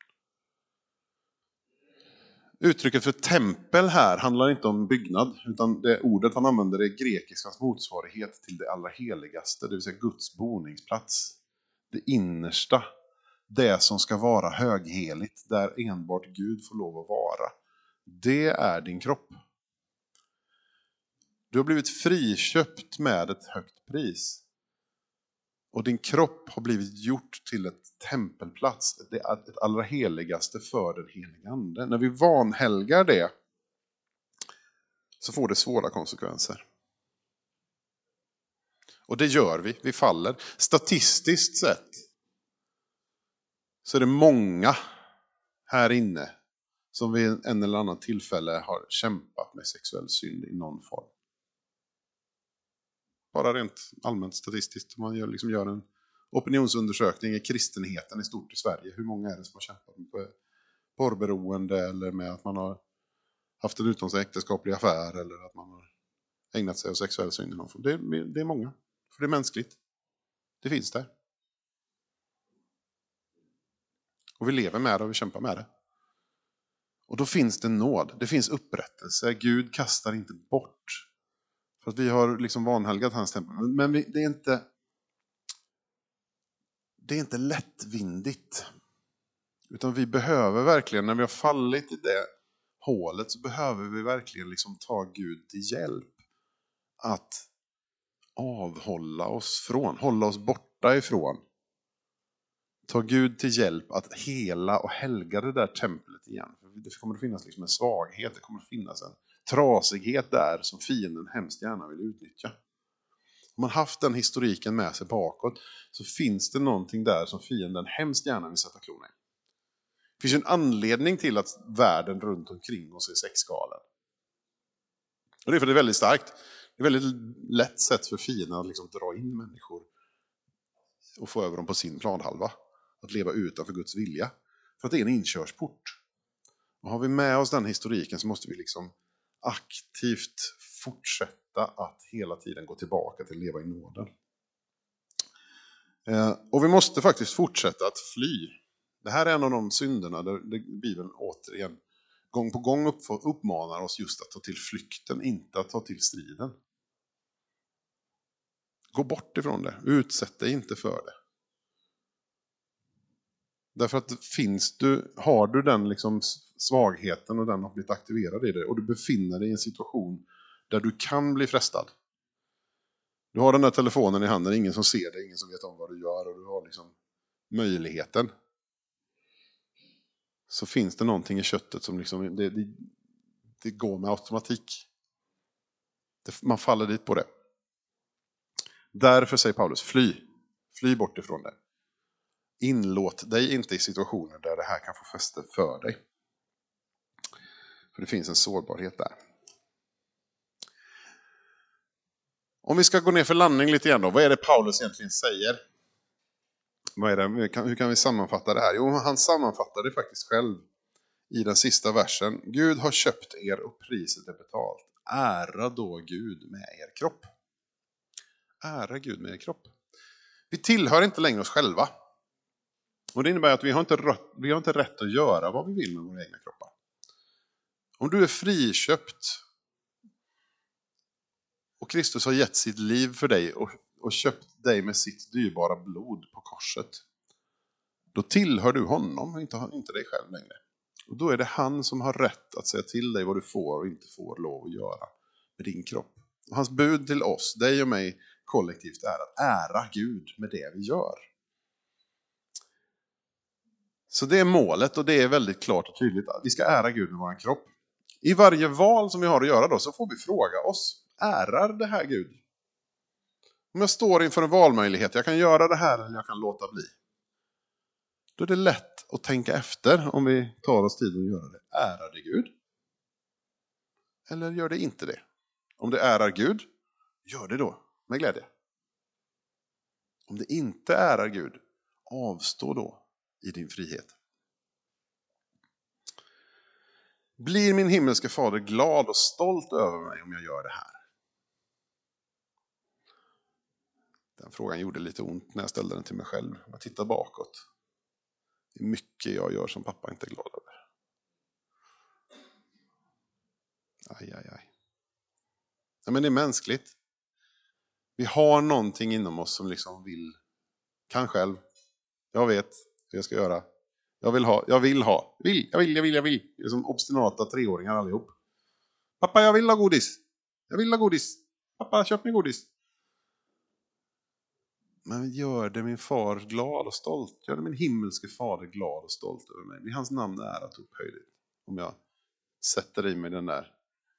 Uttrycket för tempel här handlar inte om byggnad, utan det ordet han använder är grekiskans motsvarighet till det allra heligaste, det vill säga Guds boningsplats. Det innersta, det som ska vara högheligt, där enbart Gud får lov att vara. Det är din kropp. Du har blivit friköpt med ett högt pris. Och din kropp har blivit gjort till ett tempelplats, det är ett allra heligaste för den heliga ande. När vi vanhelgar det så får det svåra konsekvenser. Och det gör vi faller. Statistiskt sett så är det många här inne som vid en eller annan tillfälle har kämpat med sexuell synd i någon form. Bara rent allmänt statistiskt. Man gör en opinionsundersökning i kristenheten i stort i Sverige. Hur många är det som har kämpat med porrberoende eller med att man har haft en utomsäktenskaplig affär eller att man har ägnat sig åt sexuell synd i någon form. Det är många. För det är mänskligt. Det finns där. Och vi lever med det och vi kämpar med det. Och då finns det nåd. Det finns upprättelse. Gud kastar inte bort. För att vi har liksom vanhelgat hans tempel. Men det är inte lättvindigt. Utan vi behöver verkligen, när vi har fallit i det hålet, så behöver vi verkligen liksom ta Gud till hjälp. att avhålla oss från, hålla oss borta ifrån. Ta Gud till hjälp att hela och helga det där templet igen. Det kommer att finnas liksom en svaghet, det kommer att finnas en trasighet där som fienden hemskt gärna vill utnyttja. Om man haft den historiken med sig bakåt så finns det någonting där som fienden hemskt gärna vill sätta klorna i. Det finns en anledning till att världen runt omkring oss är sexgalen. Och det är för det är väldigt starkt. Det är väldigt lätt sätt för fienden att liksom dra in människor och få över dem på sin planhalva. Att leva utanför Guds vilja. För att det är en inkörsport. Och har vi med oss den historiken så måste vi liksom aktivt fortsätta att hela tiden gå tillbaka till att leva i nåden. Och vi måste faktiskt fortsätta att fly. Det här är en av de synderna där Bibeln återigen gång på gång uppmanar oss just att ta till flykten, inte att ta till striden. Gå bort ifrån det, utsätt dig inte för det. Därför att har du den liksom svagheten och den har blivit aktiverad i det och du befinner dig i en situation där du kan bli frestad. Du har den där telefonen i handen, ingen som ser dig, ingen som vet om vad du gör och du har liksom möjligheten. Så finns det någonting i köttet som liksom, det går med automatik. Man faller dit på det. Därför säger Paulus, fly bort ifrån det. Inlåt dig inte i situationer där det här kan få fäste för dig. För det finns en sårbarhet där. Om vi ska gå ner för landning lite igen då. Vad är det Paulus egentligen säger? Hur kan vi sammanfatta det här? Jo, han sammanfattar det faktiskt själv i den sista versen. Gud har köpt er och priset är betalt. Ära då Gud med er kropp. Ära Gud med er kropp. Vi tillhör inte längre oss själva. Och det innebär att vi har inte rätt att göra vad vi vill med våra egna kroppar. Om du är friköpt och Kristus har gett sitt liv för dig och köpt dig med sitt dyrbara blod på korset, då tillhör du honom och inte dig själv längre. Och då är det han som har rätt att säga till dig vad du får och inte får lov att göra med din kropp. Och hans bud till oss, dig och mig kollektivt, är att ära Gud med det vi gör. Så det är målet och det är väldigt klart och tydligt att vi ska ära Gud med vår kropp. I varje val som vi har att göra då så får vi fråga oss, ärar det här Gud? Om jag står inför en valmöjlighet, jag kan göra det här eller jag kan låta bli. Då är det lätt att tänka efter om vi tar oss tiden att göra det. Ärar det Gud? Eller gör det inte det? Om det ärar Gud, gör det då med glädje. Om det inte ärar Gud, avstå då i din frihet. Blir min himmelske fader glad och stolt över mig om jag gör det här? Den frågan gjorde lite ont när jag ställde den till mig själv. Jag tittar bakåt. Det är mycket jag gör som pappa inte är glad över. Aj. Ja, men det är mänskligt. Vi har någonting inom oss som liksom kan själv. Jag vet hur jag ska göra. Jag vill. Det är som obstinata 3-åringar allihop. Pappa, jag vill ha godis. Pappa, köp mig godis. Men gör det min far glad och stolt. Gör det min himmelske fader glad och stolt över mig. Blir hans namn ärat och upphöjligt. Om jag sätter i mig den där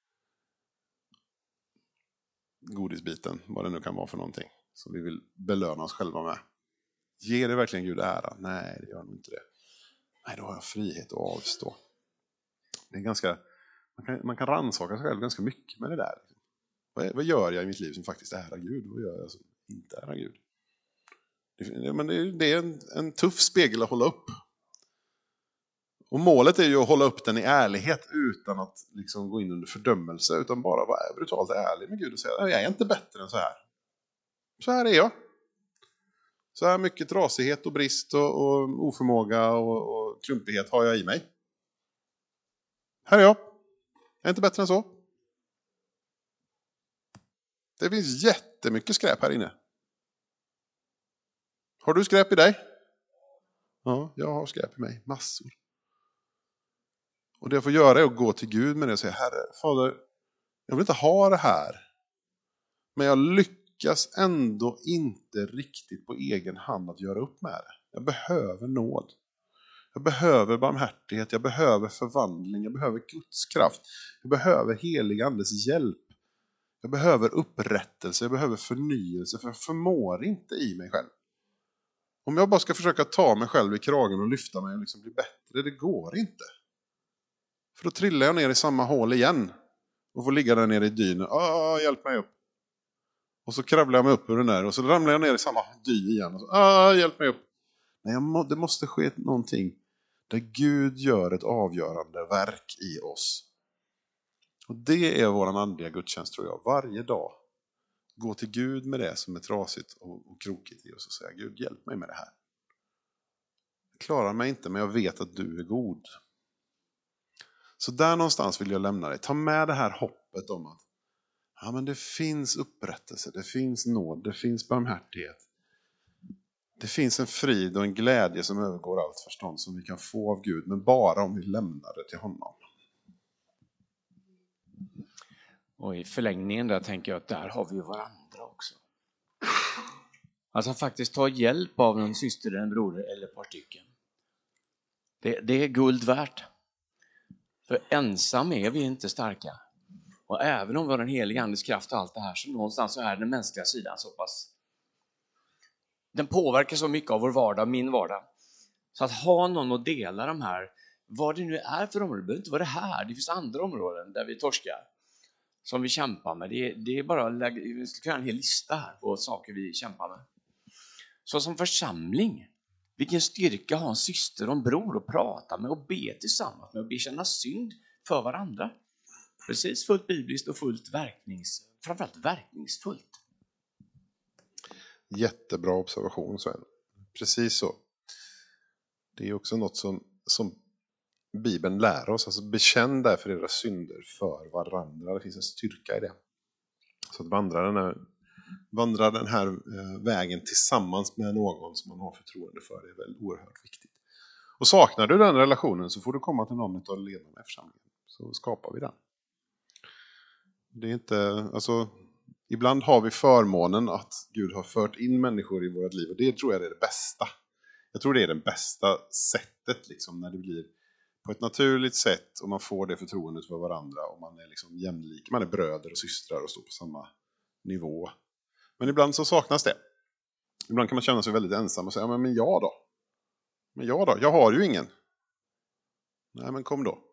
godisbiten, vad det nu kan vara för någonting, som vi vill belöna oss själva med. Ger det verkligen Gud ära? Nej, det gör nog inte det. Nej, då har jag frihet att avstå. Det är ganska, man kan rannsaka sig själv ganska mycket med det där. Vad gör jag i mitt liv som faktiskt ärar Gud? Vad gör jag som inte ärar Gud? Det är en tuff spegel att hålla upp. Och målet är ju att hålla upp den i ärlighet utan att liksom gå in under fördömelse, utan bara vara brutalt ärlig med Gud och säga jag är inte bättre än så här. Så här är jag. Så här mycket trasighet och brist och oförmåga och klumpighet har jag i mig. Här är jag. Jag är inte bättre än så. Det finns jättemycket skräp här inne. Har du skräp i dig? Ja, jag har skräp i mig. Massor. Och det jag får göra är att gå till Gud med det och säga, Herre, Fader, jag vill inte ha det här. Men jag lyckas ändå inte riktigt på egen hand att göra upp med det. Jag behöver nåd. Jag behöver barmhärtighet, jag behöver förvandling, jag behöver Guds kraft. Jag behöver helig andes hjälp. Jag behöver upprättelse, jag behöver förnyelse, för jag förmår inte i mig själv. Om jag bara ska försöka ta mig själv i kragen och lyfta mig och liksom bli bättre, det går inte. För då trillar jag ner i samma hål igen och får ligga där nere i dynen. Hjälp mig upp. Och så kravlar jag mig upp ur den där och så ramlar jag ner i samma dy igen. Och så, hjälp mig upp. Nej, det måste ske någonting där Gud gör ett avgörande verk i oss. Och det är våran andliga gudstjänst, tror jag. Varje dag gå till Gud med det som är trasigt och krokigt i oss och säga: Gud, hjälp mig med det här. Jag klarar mig inte, men jag vet att du är god. Så där någonstans vill jag lämna dig. Ta med det här hoppet om att men det finns upprättelse, det finns nåd, det finns barmhärtighet. Det finns en frid och en glädje som övergår allt förstånd som vi kan få av Gud, men bara om vi lämnar det till honom.
Och i förlängningen där tänker jag att där har vi varandra också. Alltså faktiskt ta hjälp av en syster, en bror eller ett par stycken. Det är guld värt. För ensam är vi inte starka. Och även om vi har den heliga andes kraft och allt det här, så någonstans så är den mänskliga sidan så pass. Den påverkar så mycket av vår vardag, min vardag. Så att ha någon att dela de här, vad det nu är för områden, det behöver inte vara det här. Det finns andra områden där vi torskar, som vi kämpar med. Det är bara, vi ska göra en hel lista här på saker vi kämpar med. Så som församling, vilken styrka har en syster och en bror att prata med och be tillsammans med och bekänna synd för varandra. Precis, fullt bibliskt och fullt framförallt verkningsfullt.
Jättebra observation, Sven. Precis så. Det är också något som Bibeln lär oss. Alltså bekänn därför era synder för varandra. Det finns en styrka i det. Så att vandra den här vägen tillsammans med någon som man har förtroende för, det är väl oerhört viktigt. Och saknar du den relationen så får du komma till någon av ledarna i församlingen. Så skapar vi den. Det är inte, alltså, ibland har vi förmånen att Gud har fört in människor i vårt liv, och det tror jag är det bästa. Jag tror det är det bästa sättet liksom, när det blir på ett naturligt sätt och man får det förtroendet för varandra och man är liksom jämlik, man är bröder och systrar och står på samma nivå. Men ibland så saknas det. Ibland kan man känna sig väldigt ensam och säga: men jag då? Jag har ju ingen. Nej, men kom då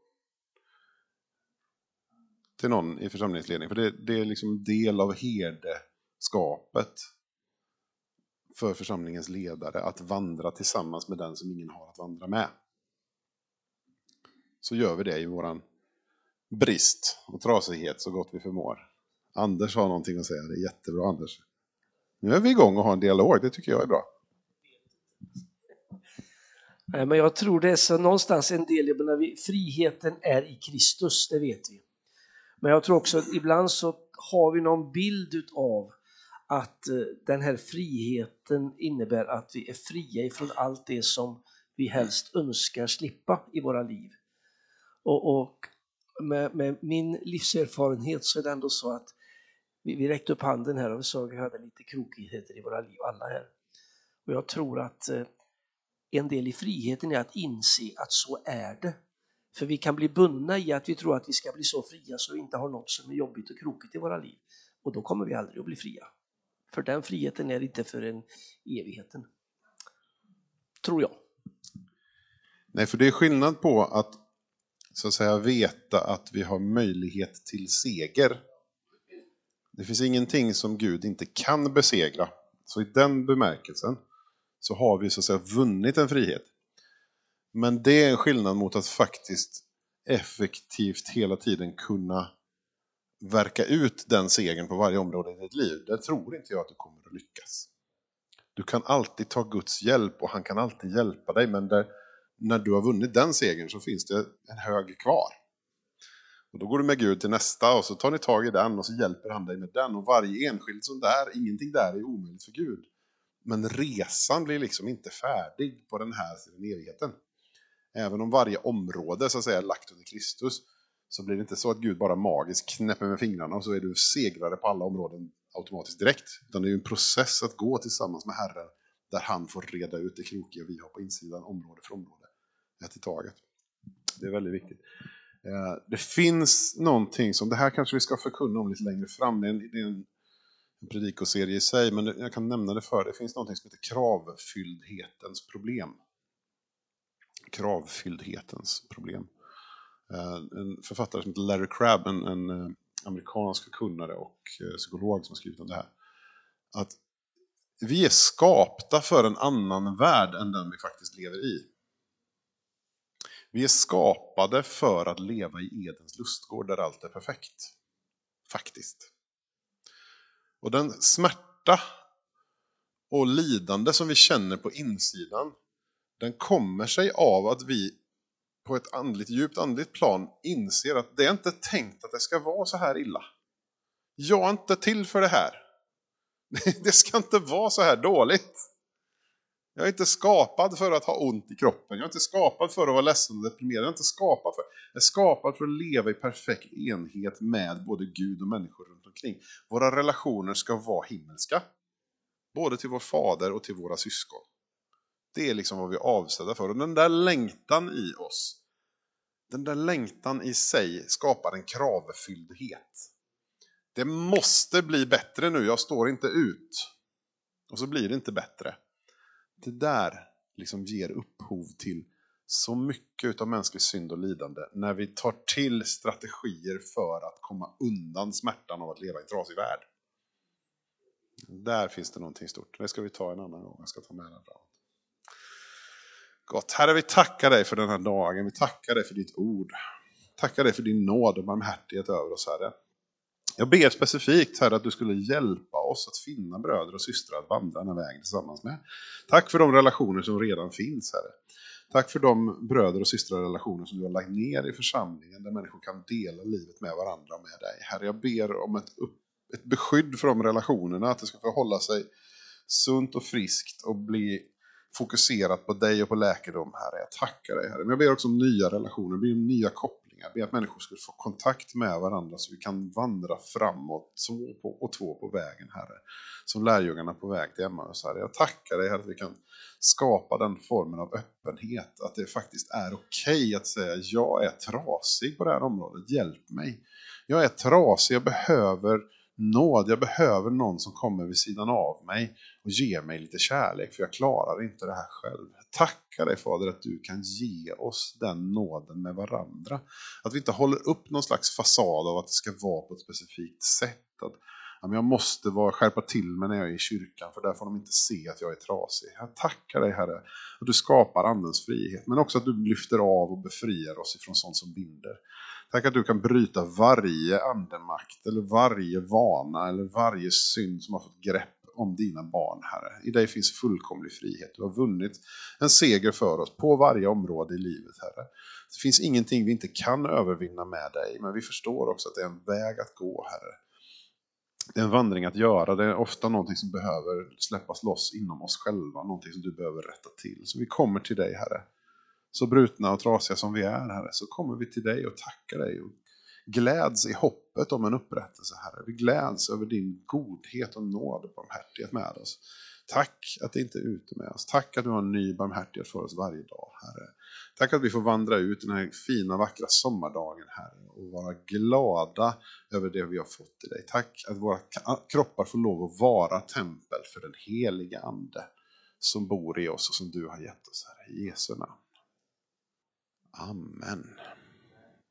till någon i församlingsledning. För det är liksom del av herdeskapet för församlingens ledare att vandra tillsammans med den som ingen har att vandra med. Så gör vi det i våran brist och trasighet så gott vi förmår. Anders har någonting att säga. Det är jättebra, Anders. Nu är vi igång och har en dialog. Det tycker jag är bra.
Men jag tror det är så någonstans en del, friheten är i Kristus, det vet vi. Men jag tror också att ibland så har vi någon bild av att den här friheten innebär att vi är fria ifrån allt det som vi helst önskar slippa i våra liv. Och med min livserfarenhet så är det ändå så att vi räckte upp handen här och vi sa att vi hade lite krokigheter i våra liv, alla här. Och jag tror att en del i friheten är att inse att så är det. För vi kan bli bundna i att vi tror att vi ska bli så fria så vi inte har något som är jobbigt och krokigt i våra liv. Och då kommer vi aldrig att bli fria. För den friheten är inte för en evigheten. Tror jag.
Nej, för det är skillnad på att så att säga veta att vi har möjlighet till seger. Det finns ingenting som Gud inte kan besegra. Så i den bemärkelsen så har vi så att säga vunnit en frihet. Men det är en skillnad mot att faktiskt effektivt hela tiden kunna verka ut den segern på varje område i ditt liv. Där tror inte jag att du kommer att lyckas. Du kan alltid ta Guds hjälp och han kan alltid hjälpa dig, men när du har vunnit den segern så finns det en hög kvar. Och då går du med Gud till nästa och så tar ni tag i den och så hjälper han dig med den. Och varje enskild sån där, ingenting där är omöjligt för Gud. Men resan blir liksom inte färdig på den här evigheten. Även om varje område så att säga är lagt under Kristus, så blir det inte så att Gud bara magiskt knäpper med fingrarna och så är du segrare på alla områden automatiskt direkt. Utan det är ju en process att gå tillsammans med Herren där han får reda ut det krokiga vi har på insidan, område för område. Ett i taget. Det är väldigt viktigt. Det finns någonting som, det här kanske vi ska förkunna om lite längre fram. Det är en predikoserie i sig, men jag kan nämna det för. Det finns någonting som heter kravfylldhetens problem. Kravfylldhetens problem. En författare som heter Larry Crabb, en amerikansk förkunnare och psykolog som har skrivit om det här. Att vi är skapta för en annan värld än den vi faktiskt lever i. Vi är skapade för att leva i Edens lustgård där allt är perfekt. Faktiskt. Och den smärta och lidande som vi känner på insidan, den kommer sig av att vi på ett djupt andligt plan inser att det är inte tänkt att det ska vara så här illa. Jag är inte till för det här. Det ska inte vara så här dåligt. Jag är inte skapad för att ha ont i kroppen. Jag är inte skapad för att vara ledsen och deprimerad. Jag är skapad för att leva i perfekt enhet med både Gud och människor runt omkring. Våra relationer ska vara himmelska. Både till vår fader och till våra syskon. Det är liksom vad vi är avsedda för. Och den där längtan i oss, den där längtan i sig skapar en kravfylldhet. Det måste bli bättre nu, jag står inte ut. Och så blir det inte bättre. Det där liksom ger upphov till så mycket av mänsklig synd och lidande när vi tar till strategier för att komma undan smärtan av att leva i en trasig värld. Där finns det någonting stort. Det ska vi ta en annan gång. Jag ska ta med den fram. Gott. Herre, vi tackar dig för den här dagen. Vi tackar dig för ditt ord. Tackar dig för din nåd och barmhärtighet över oss, Herre. Jag ber specifikt, Herre, att du skulle hjälpa oss att finna bröder och systrar att vandra den här vägen tillsammans med. Tack för de relationer som redan finns, Herre. Tack för de bröder och systrar relationer som du har lagt ner i församlingen där människor kan dela livet med varandra och med dig. Herre, jag ber om ett beskydd för de relationerna, att det ska få hålla sig sunt och friskt och bli fokuserat på dig och på läkedom, Herre. Jag tackar dig, Herre. Men jag ber också om nya relationer, ber om nya kopplingar. Jag ber att människor ska få kontakt med varandra så vi kan vandra framåt två på vägen, Herre. Som lärjungarna på väg till Emmaus, Herre. Jag tackar dig, Herre, att vi kan skapa den formen av öppenhet. Att det faktiskt är okej att säga, jag är trasig på det här området, hjälp mig. Jag är trasig, jag behöver nåd, jag behöver någon som kommer vid sidan av mig och ger mig lite kärlek, för jag klarar inte det här själv. Jag tackar dig, Fader, att du kan ge oss den nåden med varandra. Att vi inte håller upp någon slags fasad av att det ska vara på ett specifikt sätt. Att jag måste skärpa till mig när jag är i kyrkan, för där får de inte se att jag är trasig. Jag tackar dig, Herre, att du skapar andens frihet, men också att du lyfter av och befriar oss ifrån sånt som binder. Tack att du kan bryta varje andemakt eller varje vana eller varje synd som har fått grepp om dina barn, Herre. I dig finns fullkomlig frihet. Du har vunnit en seger för oss på varje område i livet, Herre. Det finns ingenting vi inte kan övervinna med dig, men vi förstår också att det är en väg att gå, Herre. Det är en vandring att göra. Det är ofta någonting som behöver släppas loss inom oss själva. Någonting som du behöver rätta till. Så vi kommer till dig, Herre. Så brutna och trasiga som vi är, Herre, så kommer vi till dig och tackar dig. Och gläds i hoppet om en upprättelse, Herre. Vi gläds över din godhet och nåd och barmhärtighet med oss. Tack att det inte är ute med oss. Tack att du har en ny barmhärtighet för oss varje dag, Herre. Tack att vi får vandra ut den här fina, vackra sommardagen, Herre, och vara glada över det vi har fått i dig. Tack att våra kroppar får lov att vara tempel för den heliga ande som bor i oss och som du har gett oss, Herre. I Jesu namn. Amen.